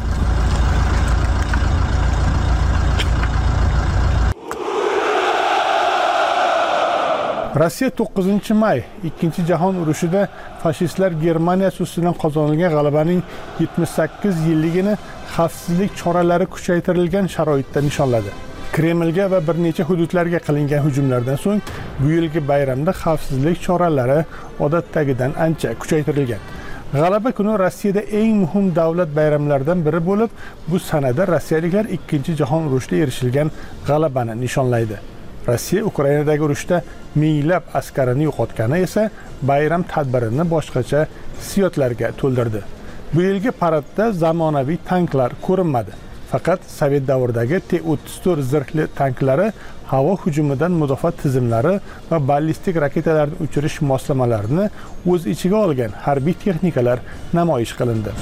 Speaker 5: Rossiya 9-may 2-jahon urushida fashistlar Germaniyasi ustidan qozonilgan g'alabaning 78 yilligini xavfsizlik choralari kuchaytirilgan sharoitda nishonladi. Kremlga va bir necha hududlarga qilingan hujumlardan so'ng bu yilgi bayramda xavfsizlik choralari odatdagidan ancha kuchaytirilgan. G'alaba kuni Rossiyada eng muhim davlat bayramlaridan biri bo'lib, bu sanada rossiyaliklar 2-jahon urushida erishilgan g'alabani nishonlaydi. Rossiya Ukrainadagi urushda minglab askarini yo'qotgani esa bayram tadbirini boshqacha hissiyotlarga to'ldirdi. Bu yilgi paradda zamonaviy tanklar ko'rinmadi. Faqat Sovet davridagi T-34 zirhli tanklari havo hujumidan mudofaa tizimlari va ballistik raketalarni uchirish moslamalarini o'z ichiga olgan harbiy texnikalar namoyish qilindi.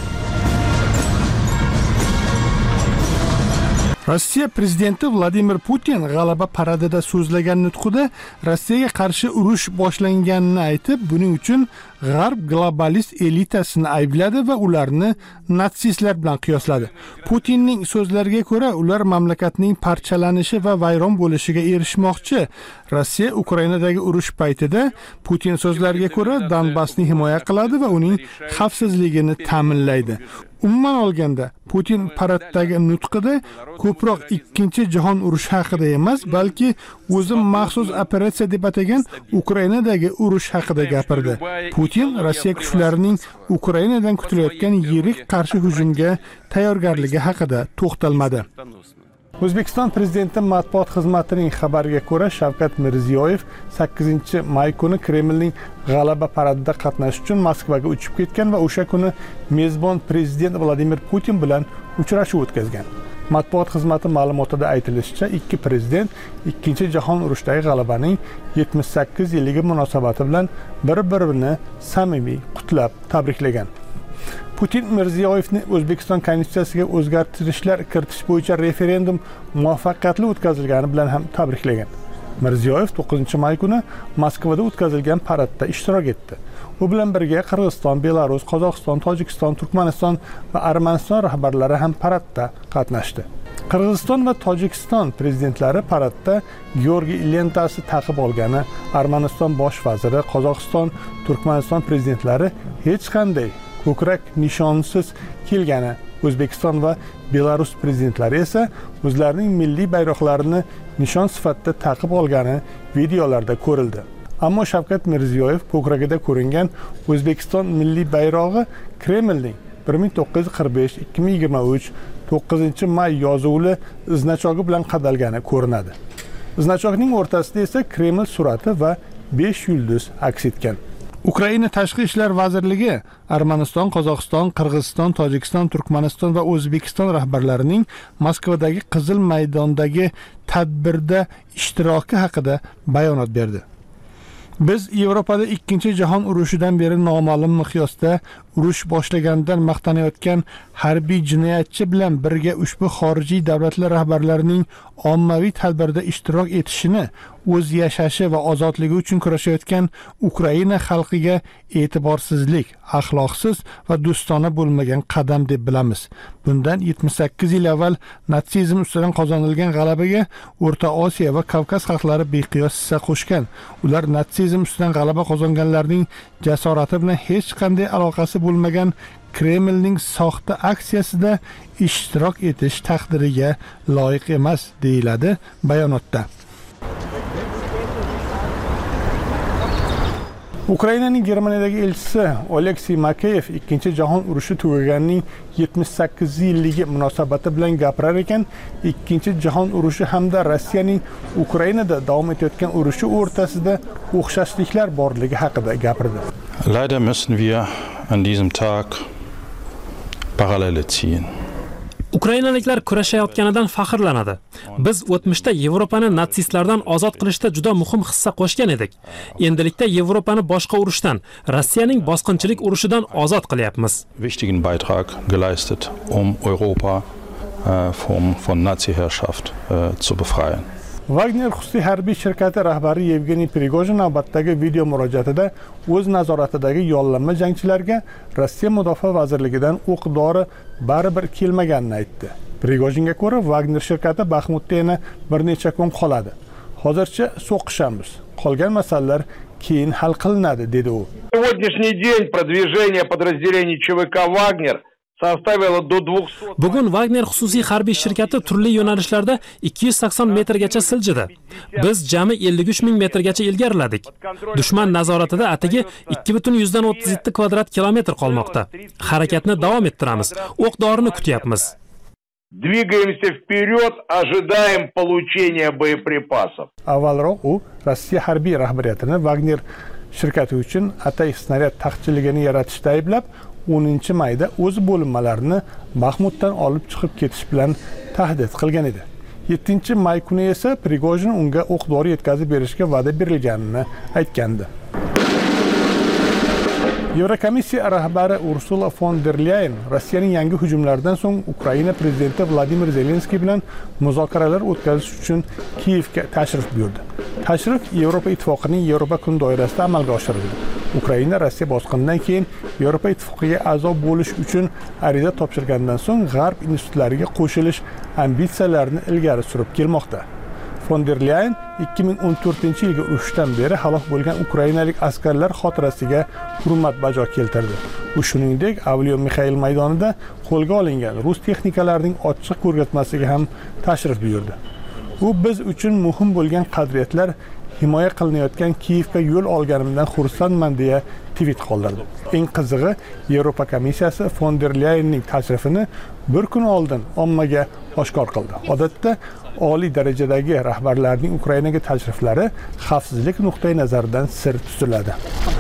Speaker 5: Rossiya prezidenti Vladimir Putin g'alaba paradida so'zlagan nutqida Rossiyaga qarshi urush boshlanganini aytib, buning uchun G'arb globalist elitasini aybladi va ularni natsistlar bilan qiyosladi. Putinning so'zlariga ko'ra, ular mamlakatning parchalanishi va vayron bo'lishiga erishmoqchi. Rossiya Ukrainadagi urush paytida Putin so'zlariga ko'ra Donbassni himoya qiladi va uning xavfsizligini ta'minlaydi. Umuman olganda, Putin paraddagi nutqida ko'proq Ikkinchi jahon urushi haqida emas, balki o'zi maxsus operatsiya deb atagan Ukrainadagi urush haqida gapirdi. Putin Rossiya kuchlarining Ukrainadan kutilayotgan yirik qarshi hujumga tayyorgarligi haqida to'xtalmadi. O'zbekiston prezidenti matbuot xizmatining xabariga ko'ra, Shavkat Mirziyoyev 8-may kuni Kremlning g'alaba paradida qatnashish uchun Moskvaga uchib ketgan va o'sha kuni mezbon prezident Vladimir Putin bilan uchrashuv o'tkazgan. Matbuot xizmati ma'lumotida aytilishicha, ikki prezident Ikkinchi jahon urushidagi g'alabaning 78 yilligi munosabati bilan bir-birini samimiy qutlab tabriklagan. Putin Mirziyoyevni O'zbekiston konstitutsiyasiga o'zgartirishlar kiritish bo'yicha referendum muvaffaqiyatli o'tkazilgani bilan ham tabriklagan. Mirziyoyev 9-may kuni Moskvada o'tkazilgan paradda ishtirok etdi. U bilan birga Qirg'iziston, Belarus, Qozog'iston, Tojikiston, Turkmaniston va Armaniston rahbarlari ham paradda qatnashdi. Qirg'iziston va Tojikiston prezidentlari paradda Georgiy lentasi taqib olgani, Armaniston bosh vaziri, Qozog'iston, Turkmaniston prezidentlari hech qanday ko'krak nishonsiz kelgani, O'zbekiston va Belarus prezidentlari esa o'zlarining milliy bayroqlarini nishon sifatida taqib olgani videolarda ko'rildi. Ammo Shavkat Mirziyoyev ko'kragida ko'ringan O'zbekiston milliy bayrog'i Kremlning 1945-2023 9-may yozuvli iznachog'i bilan qadalgani ko'rinadi. Iznachog'ning o'rtasida esa Kreml surati va 5 yulduz aks etgan. Ukraina Tashqi ishlar vazirligi Armaniston, Qozog'iston, Qirg'iziston, Tojikiston, Turkmaniston va O'zbekiston rahbarlarining Moskvadagi Qizil maydondagi tadbirda ishtiroki haqida bayonot berdi. Biz Yevropada Ikkinchi jahon urushidan beri noma'lum miqyosda urush boshlaganidan maqtanayotgan harbiy jinoyatchi bilan birga ushbu xorijiy davlatlar rahbarlarining ommaviy tadbirda ishtirok etishini, o'z yashashi va ozodligi uchun kurashayotgan Ukraina xalqiga e'tiborsizlik, axloqsiz va do'stona bo'lmagan qadam deb bilamiz. Bundan 78 yil avval natsizm ustidan qozonilgan g'alabaga O'rta Osiyo va Kavkaz xalqlari beqiyos hissa qo'shgan. Ular natsizm ustidan g'alaba qozonganlarning jasorati bilan hech qanday aloqasi bo'lmagan Kremlning soxta aksiyasida ishtirok etish taqdiriga loyiq emas, deyiladi bayonotda. Ukrainaning Germaniyadagi elchisi Oleksiy Makeyev Ikkinchi jahon urushi tugaganining 78 yilligi munosabati bilan gapirar ekan, Ikkinchi jahon urushi hamda Rossiyaning Ukrainada davom etayotgan urushi o'rtasida o'xshashliklar borligi haqida gapirdi.
Speaker 20: Leider müssen wir an diesem Tag Parallele ziehen.
Speaker 4: Ukrainaliklar kurashayotganidan faxrlanadi. Biz o'tmishda Yevropani natsistlardan ozod qilishda juda muhim hissa qo'shgan edik. Endilikda Yevropani boshqa urushdan, Rossiyaning bosqinchilik urushidan ozod qilyapmiz.
Speaker 20: Wichtigen Beitrag geleistet, Europa von Nazi-Herrschaft zu befreien.
Speaker 5: Wagner xususiy harbiy shirkati rahbari Yevgeniy Prigojin navbatdagi video murojaatida o'z nazoratidagi yollanma jangchilarga Rossiya Mudofaa vazirligidan o'q-dori baribir kelmaganini aytdi. Prigojinga ko'ra, Wagner shirkati Baxmutda yana bir necha kun qoladi. Hozircha so'qishamiz. Qolgan masalalar keyin hal qilinadi, dedi u.
Speaker 3: Сегодняшний день продвижение подразделений ЧВК Wagner составило до 200.
Speaker 4: Bugun Wagner xususiy harbiy shirkati turli yo'nalishlarda 280 metrgacha siljidi. Biz jami 53 ming metrgacha ilgariladik. Dushman nazoratida atigi 2,37 kvadrat kilometr qolmoqda. Harakatni davom ettiramiz. O'q-dorini kutyapmiz.
Speaker 3: Двигаемся вперед, ожидаем получения боеприпасов.
Speaker 5: Avvalroq u Rossiya harbiy rahbariyatini Wagner shirkati uchun atay snaryad taqchilligini yaratishda ayblab, 10-mayda o'z bo'linmalarini Baxmutdan olib chiqib ketish bilan tahdid qilgan edi. 7-may kuni esa Prigojin unga o'q-dori yetkazib berishga va'da berilganini aytgandi. Yevrokomissiya rahbari Ursula von der Leyen Rossiyaning yangi hujumlaridan so'ng Ukraina prezidenti Vladimir Zelenskiy bilan muzokaralar o'tkazish uchun Kiyevga tashrif buyurdi. Tashrif Yevropa ittifoqining Yevropa kun doirasida amalga oshirildi. Ukraina Rossiya bosqinidan keyin Yevropa Ittifoqiga a'zo bo'lish uchun ariza topshirgandan so'ng G'arb institutlariga qo'shilish ambitsiyalarini ilgari surib kelmoqda. Von der Leyen 2014-yilgi urushdan beri halok bo'lgan ukrainalik askarlar xotirasiga hurmat bajo keltirdi. U shuningdek, Avliyo Mixail maydonida qo'lga olingan rus texnikalarining ochiq ko'rgazmasiga ham tashrif buyurdi. U biz uchun muhim bo'lgan qadriyatlar himoya qilinayotgan Kiyevga yo'l olganimdan xursandman deya tweet qoldirdi. Eng qizig'i, Yevropa komissiyasi Von der Leyenning tashrifini bir kun oldin ommaga oshkor qildi. Odatda oliy darajadagi rahbarlarning Ukrainaga tashriflari xavfsizlik nuqtai nazaridan sir tutiladi.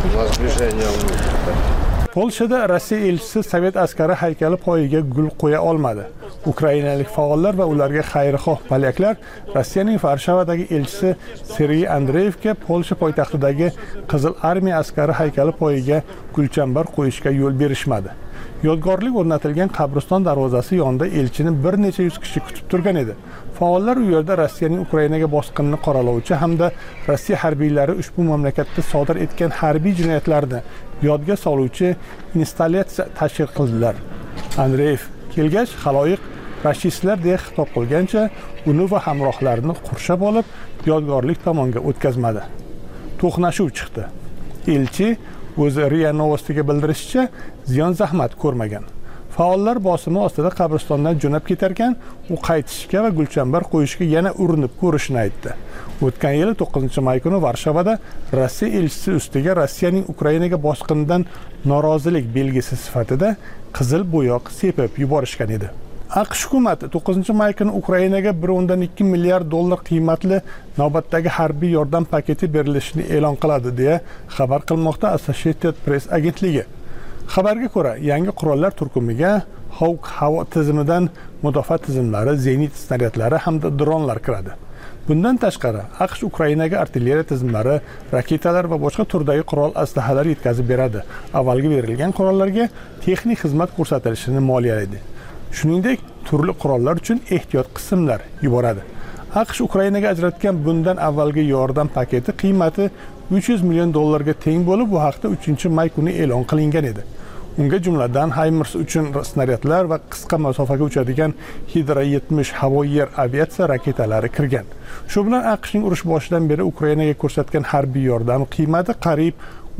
Speaker 5: Polshada Rossiya elchisi Sovet askari haykali poyiga gul qo'ya olmadi. Ukrainalik faollar va ularga xayrixoh polyaklar Rossiyaning Varshavadagi elchisi Sergey Andreyevga Polsha poytaxtidagi Qizil armiya askari haykali poyiga gulchambar qo'yishga yo'l berishmadi. Yodgorlik o'rnatilgan qabriston darvozasi yonida elchini bir necha yuz kishi kutib turgan edi. Faollar u yerda Rossiyaning Ukrainaga bosqinini qoralovchi hamda Rossiya harbiylari ushbu mamlakatda sodir etgan harbiy jinoyatlarni yodga soluvchi installyatsiya tashkil qildilar. Andreyev kelgach, xaloyiq rashistlar deya xitob qilgancha uni va hamrohlarini qurshab olib, yodgorlik tomonga o'tkazmadi. To'qnashuv chiqdi. Elchi o'zi RIA Novostiga bildirishicha, ziyon zahmat ko'rmagan. Faollar bosimi ostida qabristondan jo'nab ketarkan, u qaytishga va gulchambar qo'yishga yana urinib ko'rishni aytdi. O'tgan yili 9-may kuni Varshavada Rossiya elchisi ustiga Rossiyaning Ukrainaga bosqinidan norozilik belgisi sifatida qizil bo'yoq sepib yuborishgan edi. AQSh hukumati 9-may kuni Ukrainaga 1.2 milliard dollar qiymatli navbatdagi harbiy yordam paketi berilishini e'lon qiladi deya xabar qilmoqda Associated Press agentligi. Xabarga ko'ra, yangi qurollar turkumiga Hawk havo tizimidan mudofaa tizimlari, zenit snaryadlari hamda dronlar kiradi. Bundan tashqari, AQSh Ukrainaga artilleriya tizimlari, raketalar va boshqa turdagi qurol aslahalar yetkazib beradi. Avvalgi berilgan qurollarga texnik xizmat ko'rsatilishini moliyalaydi. Shuningdek, turli qurollar uchun ehtiyot qismlar yuboradi. AQSh Ukrainaga ajratgan bundan avvalgi yordam paketi qiymati 300 million dollarga teng bo'lib, bu haqda 3-may kuni e'lon qilingan edi. Unga jumladan HIMARS uchun snaryadlar va qisqa masofaga uchadigan Hydra 70 havo-yer aviatsiya raketalari kirgan. Shu bilan AQShning urush boshidan beri Ukrainaga ko'rsatgan harbiy yordam qiymati qariyb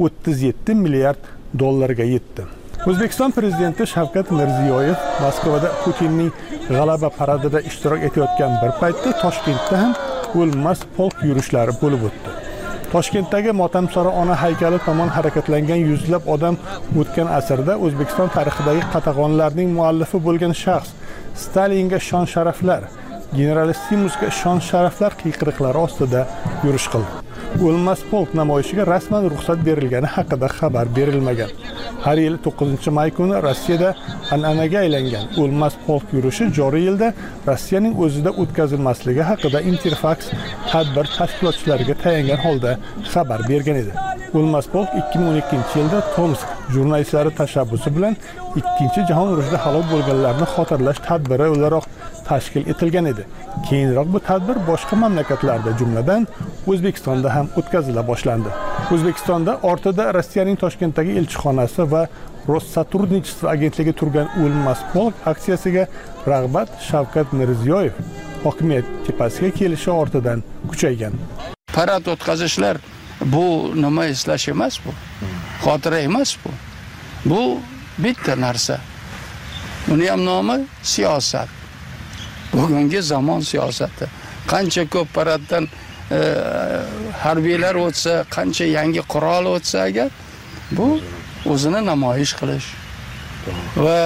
Speaker 5: 37 milliard dollarga yetdi. O'zbekiston prezidenti Shavkat Mirziyoyev Moskvada Putinning g'alaba paradida ishtirok etayotgan bir paytda Toshkentda ham o'lmas polk yurishlari bo'lib o'tdi. Toshkentdagi Motamsaro ona haykali tomon harakatlangan yuzlab odam o'tgan asrda O'zbekiston tarixidagi qatag'onlarning muallifi bo'lgan shaxs Stalinga shon-sharaflar, Generalissimusga shon-sharaflar qiyqiriqlari ostida yurish qildi. O'lmas polk namoyishiga rasman ruxsat berilgani haqida xabar berilmagan. Har yili 9-may kuni Rossiyada an'anaga aylangan O'lmas polk yurishi joriy yilda Rossiyaning o'zida o'tkazilmasligi haqida Interfax tadbir tashkilotchilariga tayangan holda xabar bergan edi. O'lmas polk 2012-yilda Tomsk jurnalistlari tashabbusi bilan Ikkinchi jahon urushida halok bo'lganlarni xotirlash tadbiri o'laroq tashkil etilgan edi. Keyinroq bu tadbir boshqa mamlakatlarda, jumladan O'zbekistonda ham o'tkazila boshlandi. O'zbekistonda ortida Rossiyaning Toshkentdagi elchixonasi va Rossaturnичество agentligi turgan O'lmas polk aksiyasiga rag'bat Shavkat Mirziyoyev hokimiyat tepasiga kelishi ortidan kuchaygan.
Speaker 6: Parad o'tkazishlar bu nima eslash emas bu. Xotira emas bu. Bu bitta narsa. Buni ham nomi siyosat. Bugungi zamon siyosati. Qancha ko'p paraddan harbiylar o'tsa, qancha yangi qurol o'tsa agar bu o'zini namoyish qilish. Va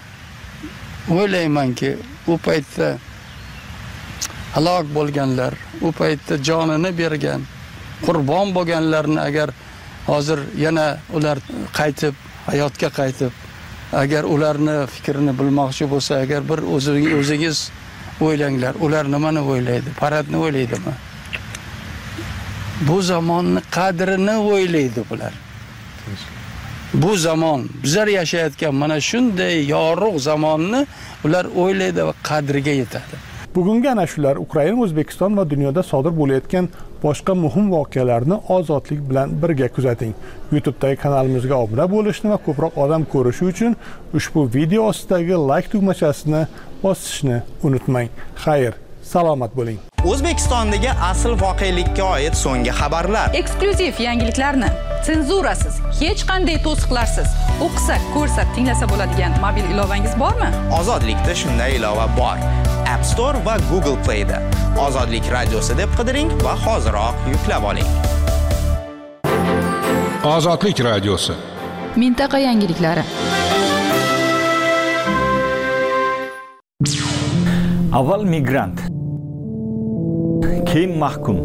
Speaker 6: o'ylaymanki, u paytda halok bo'lganlar, u paytda jonini bergan, qurbon bo'lganlarni agar hozir yana ular qaytib, hayotga qaytib, agar ularni fikrini bilmoqchi bo'lsa, agar bir o'zingiz o'ylanglar, ular nimani o'ylaydi? Paradni o'ylaydimi? Bu zamonni qadrini o'ylaydi bular. Bu zamon, bizlar yashayotgan mana shunday yorug' zamonni ular o'ylaydi va qadriga yetadi.
Speaker 5: Bugungi ana shular Ukraina, O'zbekiston va dunyoda sodir bo'layotgan boshqa muhim voqealarni ozodlik bilan birga kuzating. YouTube'dagi kanalimizga obuna bo'lishni va ko'proq odam ko'rishi uchun ushbu video ostidagi like tugmachasini bosishni unutmang. Xayr, salomat bo'ling.
Speaker 19: O'zbekistondagi asl voqelikka oid so'nggi xabarlar.
Speaker 2: Eksklyuziv yangiliklarni senzurasiz, hech qanday to'siqlarsiz o'qisa, ko'rsa, tinglasa bo'ladigan mobil ilovangiz bormi?
Speaker 19: Ozodlikda shunday ilova bor. App Store va Google Play'da Ozodlik radiosi deb qidiring va hoziroq yuklab oling.
Speaker 8: Ozodlik radiosi.
Speaker 2: Mintaqa yangiliklari.
Speaker 7: Avval migrant, keyin mahkum.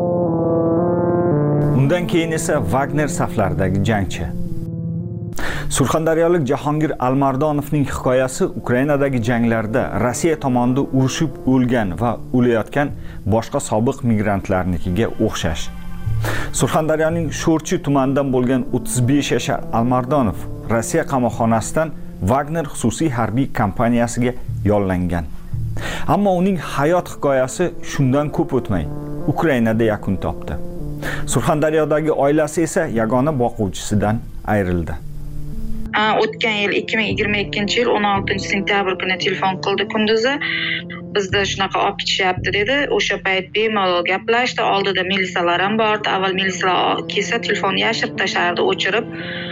Speaker 7: Undan keyin esa Wagner saflaridagi jangchi. Surxondaryolik Jahongir Almardonovning hikoyasi Ukrainadagi janglarda Rossiya tomonida urushib o'lgan va o'layotgan boshqa sobiq migrantlarnikiga o'xshash. Surxondaryoning Sho'rchi tumanidan bo'lgan 35 yashar Almardonov Rossiya qamoqxonasidan Wagner xususiy harbiy kompaniyasiga yollangan. Ammo uning hayot hikoyasi shundan ko'p o'tmay Ukrainada yakun topdi. Surxondaryodagi oilasi esa yagona boquvchisidan ayrildi.
Speaker 9: O'tgan yil 2022-yil 16-sentyabr kuni telefon qildi kunduzi. Bizda shunaqa olib ketishyapti dedi. O'sha payt bemalol gaplashdi. Oldida militsiyalar ham bordi. Avval militsiyalar kelsa telefonni yashirib tashardi, o'chirib.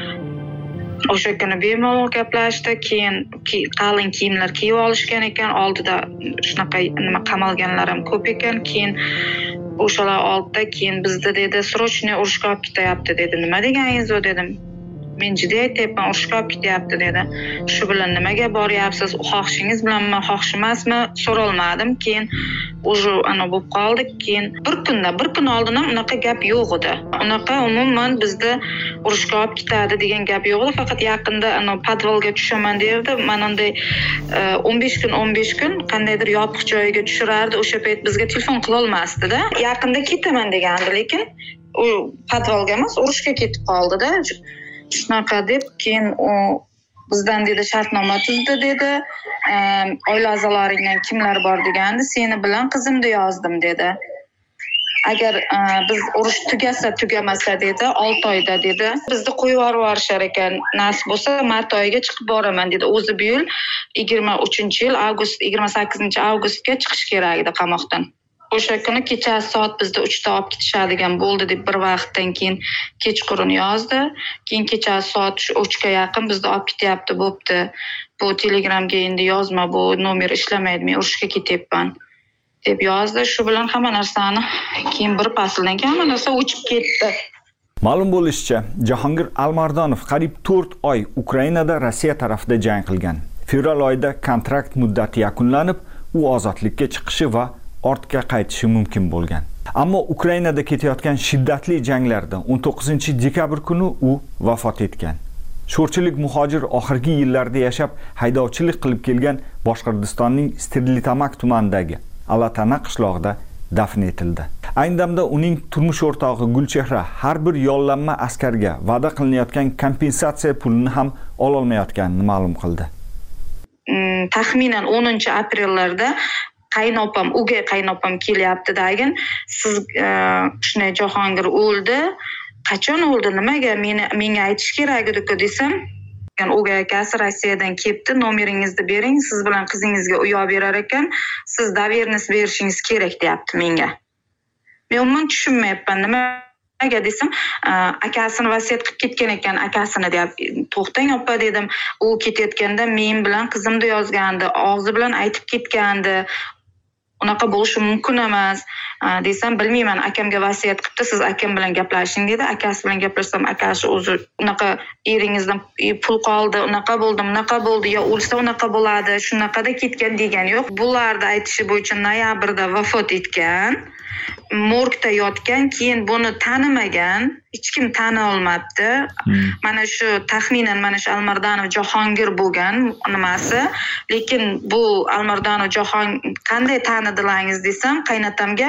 Speaker 9: O'sha kuni bemalol gaplashdi. Keyin qalin kiyimlar kiyib olishgan ekan. Oldida shunaqa nima qamalganlar ham ko'p ekan. Keyin o'shalar oldida keyin bizda dedi, srochniy urushga olib ketyapti dedi. Nima deganingiz u dedim. Men juda aytayapman, urushga olib ketyapti dedi. Shu bilan nimaga boryapsiz? Xohishingiz bilanmi, xohish emasmi? So'rolmadim. Keyin o'sha bo'lib qoldi. Keyin bir kun oldin ham unaqa gap yo'q edi. Unaqa umuman bizda urushga olib ketadi degan gap yo'q edi. Faqat yaqinda podvalga tushaman derdi. Mana unday 15 kun qandaydir yopiq joyiga tushirardi. O'sha payt bizga telefon qila olmasdi-da. Yaqinda ketaman degandi, lekin u podvalga emas, urushga ketib qoldi-da. Shunaqa deb keyin u bizdan dedi shartnoma tuzdi dedi. Oila a'zolaringdan kimlar bor degandi. Seni bilan qizimni yozdim dedi. Agar biz urush tugamasa dedi, 6 oyda dedi. Bizni qo'yib yuborishar ekan. Nasib bo'lsa mart oyiga chiqib boraman dedi. O'zi bu yil 23-yil 28-avgustga chiqish kerak edi qamoqdan. O'sha kuni kechasi soat bizda 3 da olib ketishadigan bo'ldi deb bir vaqtdan keyin kechqurun yozdi. Keyin kechasi soat 3 ga yaqin bizda olib ketyapti, bo'pti. Bu Telegramga endi yozma, bu nomer ishlamaydi, men urushga ketyapman deb yozdi. Shu bilan hamma narsani keyin bir fasldan keyin hamma narsa o'chib ketdi.
Speaker 7: Ma'lum bo'lishicha, Jahongir Almardonov qariyb 4 oy Ukrainada Rossiya tarafida jang qilgan. Fevral oyida kontrakt muddati yakunlanib, u ozodlikka chiqishi va ortga qaytishi mumkin bo'lgan. Ammo Ukrainada ketayotgan shiddatli janglarda 19-dekabr kuni u vafot etgan. Sho'rchilik muhojir oxirgi yillarda yashab haydovchilik qilib kelgan Boshqirdistonning Stirlitamak tumanidagi Alatana qishlog'ida dafn etildi. Ayni damda uning turmush o'rtog'i Gulchehra har bir yollanma askarga va'da qilinayotgan kompensatsiya pulini ham ola olmayotganini ma'lum qildi.
Speaker 9: Taxminan 10-aprellarda o'gay qaynopam kelyapti dagin. Siz shunday Jahongir o'ldi. Qachon o'ldi? Nimaga? Menga aytish kerak edi-ku desam, o'gay akasi Rossiyadan kelibdi, nomeringizni bering, siz bilan qizingizga uy olib berar ekan, siz dovernost berishingiz kerak deyapti menga. Men umuman tushunmayapman. Nimaga desam, akasini vasiyat qilib ketgan ekan, akasini deyapti. To'xtang opa dedim. U ketayotganda men bilan qizimni yozgandi, og'zi bilan aytib ketgandi. Unaqa bo'lishi mumkin emas desam, bilmayman, akamga vasiyat qilibdi, siz akam bilan gaplashing dedi. Akasi bilan gaplashsam, akasi o'zi unaqa eringizdan pul qoldi, unaqa bo'ldi, yo o'lsa unaqa bo'ladi, shunaqada ketgan degan yo'q. Bularni aytishi bo'yicha noyabrda vafot etgan, morgda yotgan, keyin buni tanimagan, hech kim tana olmabdi. Mana shu taxminan mana shu Almardonov Jahongir bo'lgan nimasi, lekin bu Almardonov Jahongir qanday tanidilaringiz desam, qaynatamga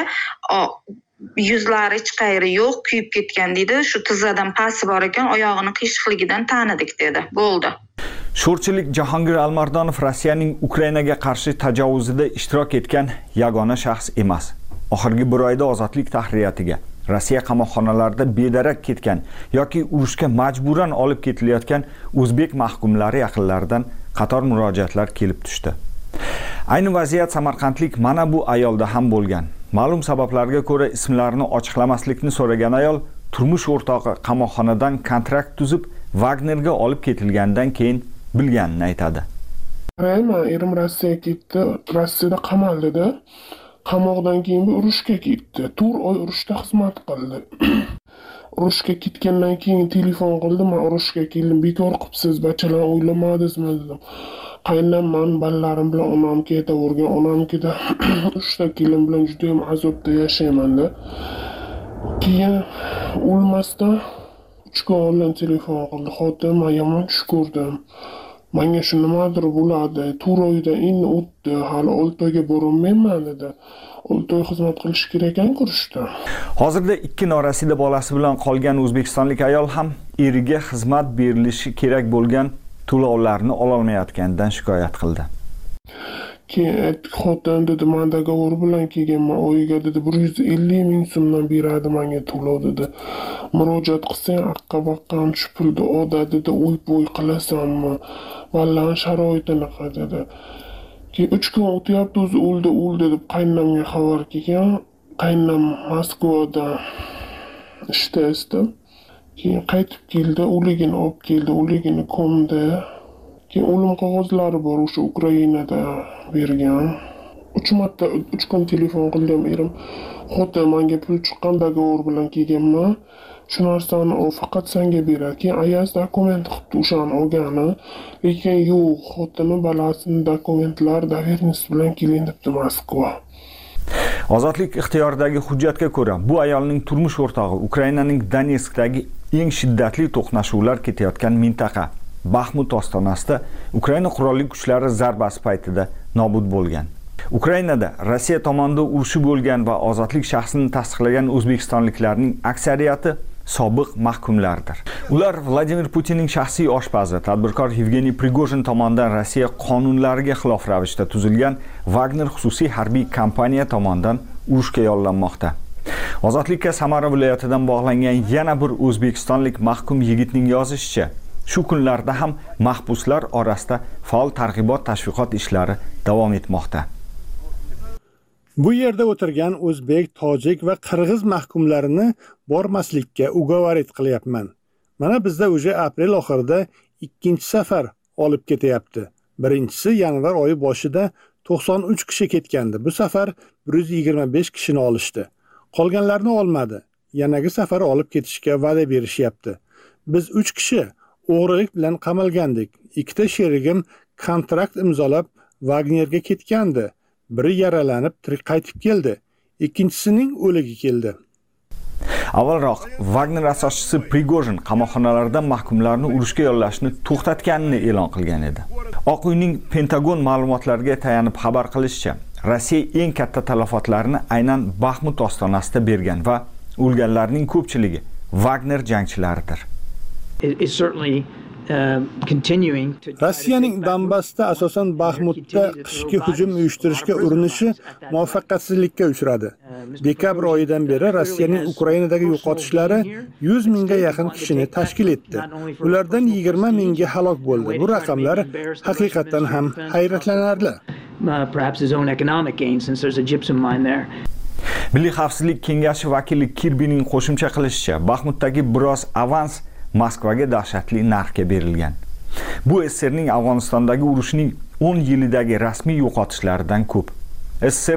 Speaker 9: yuzlari hech qayeri yo'q, kuyib ketgan dedi. Shu tizzadan pasi bor ekan, oyog'ini qiyshiqligidan tanidik dedi. Bo'ldi.
Speaker 7: Sho'rchilik Jahongir Almardonov Rossiyaning Ukrainaga qarshi tajovuzida ishtirok etgan yagona shaxs emas. Oxirgi bir oyda ozodlik tahririyatiga Rossiya qamoqxonalarida bedarak ketgan yoki urushga majburan olib ketilayotgan o'zbek mahkumlari yaqinlaridan qator murojaatlar kelib tushdi. Ayni vaziyat samarqandlik mana bu ayolda ham bo'lgan. Ma'lum sabablarga ko'ra ismlarini ochiqlamaslikni so'ragan ayol turmush o'rtog'i qamoqxonadan kontrakt tuzib Wagnerga olib ketilgandan keyin bilganini aytadi.
Speaker 8: Erim Rossiyaga ketdi, Rossiyada qamaldi-da. Qamoqdan keyin urushga ketdi. 4 oy urushda xizmat qildi. Urushga ketgandan keyin telefon qildi, "Men urushga keldim, bekor qilibsiz, bachalar o'ylamadingizmi?" dedim. Qaynonam balalarim bilan onam ketavergan, onamkida 3 ta kelin bilan juda ham azobda yashayman-da. Keyin o'lmasdan 3 kun oldin telefon qildi. "Xotin, men yomon tush ko'rdim. Menga shu nimadir bo'ladi. 4 oydan endi o'tdi, hali 6 oyga borolmayman" dedi. 6 oy xizmat qilish kerak ekan kurishda.
Speaker 7: Hozirda 2 norasida bolasi bilan qolgan o'zbekistonlik ayol ham eriga xizmat berilishi kerak bo'lgan to'lovlarni ololmayotganidan shikoyat qildi.
Speaker 8: Keyin xotin dedi, "Men dogovor bilan kelganman, oyiga dedi 150 ming so'mdan beradi menga to'lov" dedi. "Murojaat qilsang, aqqa-baqqam shu pulni oda" dedi, "O'y-bo'y qilasanmi? Vallahi sharoitinaqa" dedi. Keyin 3 kun o'tyapti, o'zi o'ldi deb qaynonamga xabar kelgan. Qaynonam Moskvada ishda. Keyin qaytib keldi, o'ligini olib keldi, o'ligini ko'mdi. Keyin o'lim qog'ozlari bor, o'sha Ukrainada bergan. 3 kun telefon qildim erim. "Xotin, menga pul chiqqan, dogovor bilan kelganman. Shu narsani faqat senga beradi." Keyin Ayaz dokument qilibdi o'shani olgani. Lekin yo'q, xotini balasini dokumentlar doverniz bilan keling debdi Moskva.
Speaker 7: Ozodlik ixtiyoridagi hujjatga ko'ra, bu ayolning turmush o'rtog'i Ukrainaning Donetskdagi eng shiddatli to'qnashuvlar ketayotgan mintaqa Baxmut ostonasida Ukraina qurolli kuchlari zarbasi paytida nobud bo'lgan. Ukrainada Rossiya tomonidan urushi bo'lgan va ozodlik shaxsini tasdiqlagan o'zbekistonliklarning aksariyati sobiq mahkumlardir. Ular Vladimir Putinning shaxsiy oshpazi, tadbirkor Yevgeniy Prigojin tomonidan Rossiya qonunlariga xilof ravishda tuzilgan Wagner xususiy harbiy kompaniya tomonidan urushga yollanmoqda. Ozodlikka Samara viloyatidan bog'langan yana bir o'zbekistonlik mahkum yigitning yozishicha, shu kunlarda ham mahbuslar orasida faol targ'ibot tashviqot ishlari davom etmoqda.
Speaker 5: Bu yerda o'tirgan o'zbek, tojik va qirg'iz mahkumlarini bormaslikka ugovorit qilyapman. Mana bizda o'sha aprel oxirida 2-chi safar olib ketyapti. Birinchisi yanvar oyi boshida 93 kishi ketgandi. Bu safar 125 kishini olishdi. Qolganlarni olmadi. Yanagi safar olib ketishga va'da berishyapti. Biz 3 kishi o'g'rilik bilan qamalgandik. 2 ta sherigim kontrakt imzolab Wagnerga ketgandi. Biri yaralanib tirik qaytib keldi. Ikkinchisining o'ligi keldi.
Speaker 7: Avvalroq Wagner asoschisi Prigojin qamoqxonalardan mahkumlarni urushga yollashni to'xtatganini e'lon qilgan edi. Oq uyning Pentagon ma'lumotlariga tayanib xabar qilishicha, Rossiya eng katta talafotlarni aynan Baxmut ostonasida bergan va o'lganlarning ko'pchiligi Wagner jangchilaridir.
Speaker 5: Rossiyaning Donbassda, asosan Baxmutda qishki hujum uyushtirishga urinishi muvaffaqiyatsizlikka uchradi. Dekabr oyidan beri Rossiyaning Ukrainadagi yo'qotishlari 100 mingga yaqin kishini tashkil etdi. Ulardan 20 mingi halok bo'ldi. Bu raqamlar haqiqatan ham hayratlanarli.
Speaker 7: Milliy xavfsizlik kengashi vakili Kirbining qo'shimcha qilishicha, Baxmutdagi biroz avans Moskvaga dahshatli narxga berilgan. Bu SSRning Afg'onistondagi urushining 10 yilidagi rasmiy yo'qotishlaridan ko'p. SSR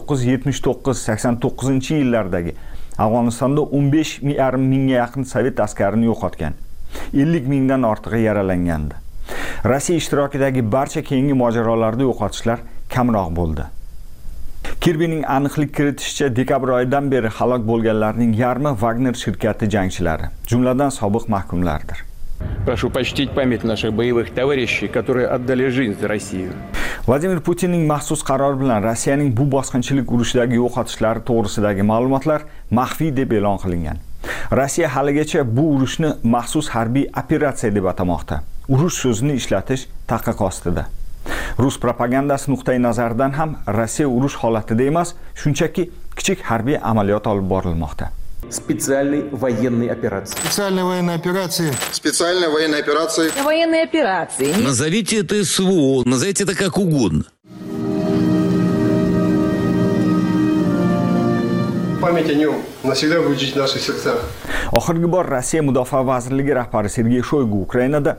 Speaker 7: 1979-89-yillardagi Afg'onistonda 15,5 mingga yaqin sovet askarini yo'qotgan. 50 mingdan ortig'i yaralangandi. Rossiya ishtirokidagi barcha keyingi mojarolarda yo'qotishlar kamroq bo'ldi. Kirbining aniqlik kiritishicha, dekabr oyidan beri halok bo'lganlarning yarmi Wagner shirkati jangchilari, jumladan sobiq mahkumlardir.
Speaker 14: Прошу почтить память наших боевых товарищей, которые отдали жизнь за Россию.
Speaker 7: Vladimir Putinning maxsus qarori bilan Rossiyaning bu bosqinchilik urushidagi yo'qotishlari to'g'risidagi ma'lumotlar maxfiy deb e'lon qilingan. Rossiya haligacha bu urushni maxsus harbiy operatsiya deb atamoqda. Urush so'zini ishlatish taqiq ostida. Rus propagandasi nuqtai nazaridan ham Rossiya urush holatida emas, shunchaki kichik harbiy amaliyot olib borilmoqda.
Speaker 10: специальной военной операции.
Speaker 5: Специальной военной операции.
Speaker 11: Специальной военной операции.
Speaker 22: Военной операции.
Speaker 23: Назовите это СВО, назовите это как угодно.
Speaker 11: Память о нем навсегда будет жить в наших сердцах.
Speaker 7: Oxirgi bor Rossiya Mudofaa vazirligi rahbari Sergey Shoygu Ukrainada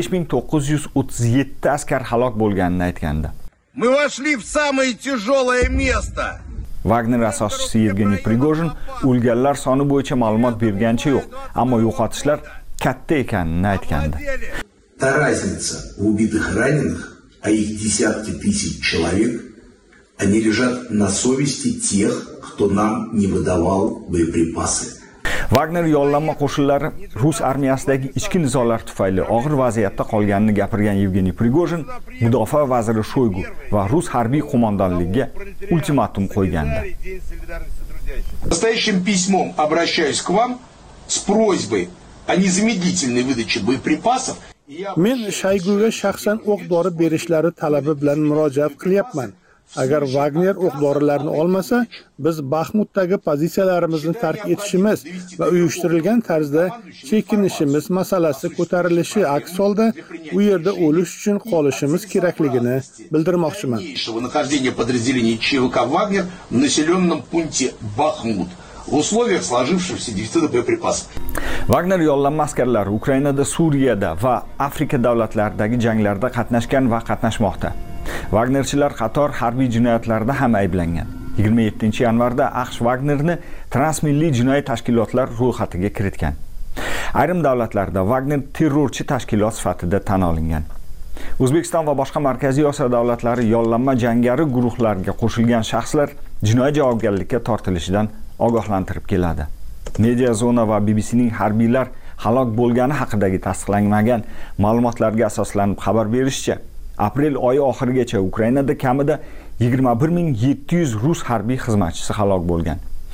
Speaker 7: 5937 askar halok bo'lganini aytgandi.
Speaker 11: Мы вошли в самое тяжелое место.
Speaker 7: Wagner asoschisi Yevgeniy Prigozhin o'lganlar soni bo'yicha ma'lumot bergancha yo'q, ammo yo'qotishlar katta ekanini aytgandi.
Speaker 24: Та разница в убитых и раненых, а их десятки тысяч человек, они лежат на совести тех, кто нам не выдавал боеприпасы.
Speaker 7: Wagner yollanma qo'shinlari Rus armiyasidagi ichki nizolar tufayli og'ir vaziyatda qolganini gapirgan Yevgeniy Prigozhin mudofaa vaziri Shoygu va Rus harbiy qo'mondonligiga ultimatum qo'ygandi.
Speaker 11: Настоящим письмом обращаюсь к вам с просьбой о незамедлительной выдаче боеприпасов.
Speaker 5: Men Shoyguga shaxsan o'q-dori berishlari talabi bilan murojaat qilyapman. Agar Wagner o'q-dorilarni olmasa, biz Baxmutdagi pozitsiyalarimizni tark etishimiz va uyushtirilgan tarzda chekinishimiz masalasi ko'tarilishi aks holda u yerda o'lish uchun qolishimiz kerakligini bildirmoqchiman.
Speaker 11: Нахождение подразделений ЧВК Вагнер в населенном пункте Бахмут в условиях сложившегося дефицита боеприпасов.
Speaker 7: Wagner yollanma askarlari Ukrainada, Suriyada va Afrika davlatlaridagi janglarda qatnashgan va qatnashmoqda. Wagnerchilar qator harbiy jinoyatlarda ham ayblangan. 27-yanvarda AQSh Wagnerni transmilliy jinoiy tashkilotlar ro'yxatiga kiritgan. Ayrim davlatlarda Wagner terrorchi tashkilot sifatida tan olingan. O'zbekiston va boshqa Markaziy Osiyo davlatlari yollanma jangari guruhlarga qo'shilgan shaxslar jinoiy javobgarlikka tortilishidan ogohlantirib keladi. Media Zona va BBCning harbiylar halok bo'lgani haqidagi tasdiqlanmagan ma'lumotlarga asoslanib xabar berishicha, aprel oyi oxirigacha Ukrainada kamida 21700 rus harbiy xizmatchisi halok bo'lgan.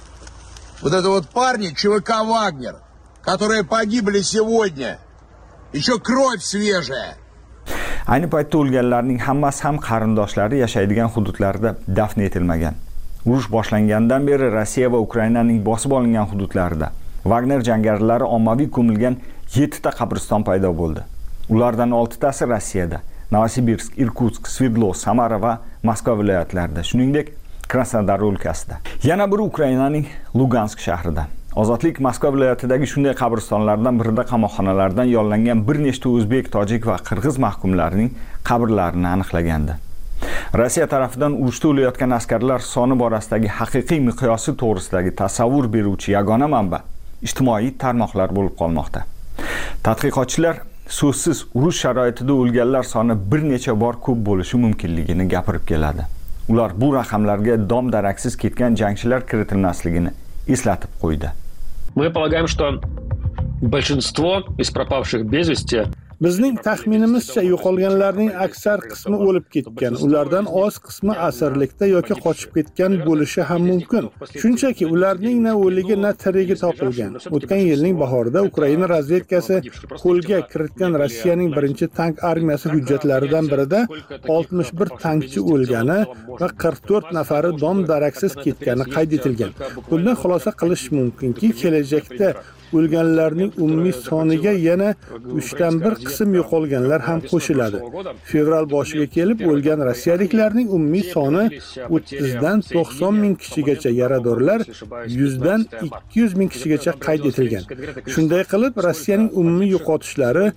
Speaker 11: Вот это вот парни ЧВК Вагнер, которые погибли сегодня. Еще кровь свежая.
Speaker 7: Ayni paytda o'lganlarning hammasi ham qarindoshlari yashaydigan hududlarda dafn etilmagan. Urush boshlangandan beri Rossiya va Ukrainaning bosib olingan hududlarida Wagner jangarilari ommaviy ko'milgan 7 ta qabriston paydo bo'ldi. Ulardan 6 tasi Rossiyada, Novosibirsk, Irkutsk, Sverdlovsk, Samara va Moskva viloyatlarida, shuningdek Krasnodar o'lkasida. Yana biri Ukrainaning Lugansk shahrida. Ozodlik Moskva viloyatidagi shunday qabristonlardan birida qamoqxonalardan yollangan bir nechta o'zbek, tojik va qirg'iz mahkumlarining qabrlarini aniqlagandi. Rossiya tarafidan urushda o'layotgan askarlar soni borasidagi haqiqiy miqyosi to'g'risidagi tasavvur beruvchi yagona manba ijtimoiy tarmoqlar bo'lib qolmoqda. Tadqiqotchilar so'zsiz urush sharoitida o'lganlar soni bir necha bor ko'p bo'lishi mumkinligini gapirib keladi. Ular bu raqamlarga dom daraksiz ketgan jangchilar kiritilmasligini eslatib qo'ydi.
Speaker 25: Мы полагаем, что большинство из пропавших без вести
Speaker 5: Bizning taxminimizcha yo'qolganlarning aksar qismi o'lib ketgan. Ulardan oz qismi asirlikda yoki qochib ketgan bo'lishi ham mumkin. Shunchaki ularning na o'ligi, na tirigi topilgan. O'tgan yilning bahorida Ukraina razvedkasi qo'lga kiritgan Rossiyaning birinchi tank armiyasi hujjatlaridan birida 61 tankchi o'lgani va 44 nafari dom daraksiz ketgani qayd etilgan. Bundan xulosa qilish mumkinki, kelajakda o'lganlarning umumiy soniga yana 3dan 1 qism yo'qolganlar ham qo'shiladi. Fevral boshiga kelib o'lgan rossiyaliklarning umumiy soni 30 dan 90 ming kishigacha, yaradorlar 100 dan 200 ming kishigacha qayd etilgan. Shunday qilib, Rossiyaning umumiy yo'qotishlari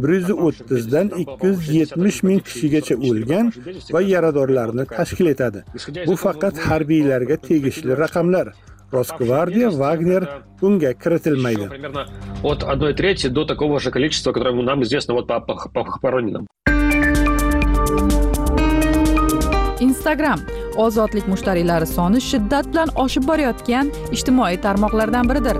Speaker 5: 130 dan 270 ming kishigacha o'lgan va yaradorlarni tashkil etadi. Bu faqat harbiylarga tegishli raqamlar. Rosgvardiya, Wagner bunga kiritilmaydi.
Speaker 25: От 1/3 до такого же количества, которое нам известно вот по похороненным.
Speaker 2: Instagram ozodlik mushtariylari soni shiddat bilan oshib borayotgan ijtimoiy tarmoqlardan biridir.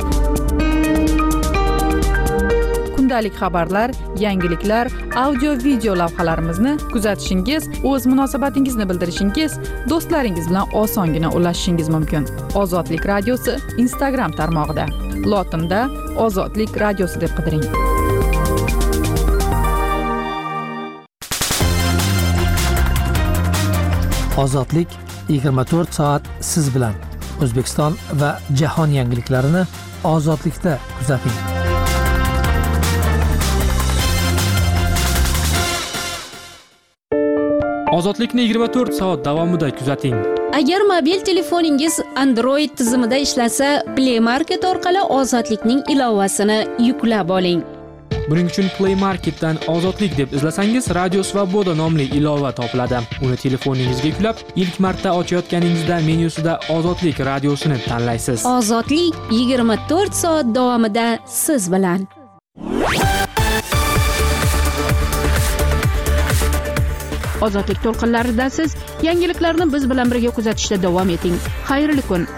Speaker 2: Kundalik xabarlar, yangiliklar, audio video lavhalarimizni kuzatishingiz, o'z munosabatingizni bildirishingiz, do'stlaringiz bilan osongina ulashishingiz mumkin. Ozodlik radiosi Instagram tarmog'ida. Lotinda Ozodlik radiosi deb qidiring.
Speaker 26: Ozodlik 24 soat siz bilan. O'zbekiston va jahon yangiliklarini
Speaker 12: ozodlikda kuzating.
Speaker 21: Ozodlikni 24 soat davomida kuzating.
Speaker 1: Agar mobil telefoningiz Android tizimida ishlasa, Play Market orqali ozodlikning ilovasini yuklab oling.
Speaker 21: Buning uchun Play Marketdan ozodlik deb izlasangiz, Radio Svoboda nomli ilova topiladi. Uni telefoningizga yuklab, ilk marta ochayotganingizda menyusida ozodlik radiosini tanlaysiz.
Speaker 1: Ozodlik 24 soat davomida siz bilan. Ozodlik to'lqinlarida siz yangiliklarni biz bilan birga kuzatishda davom eting. Xayrli kun.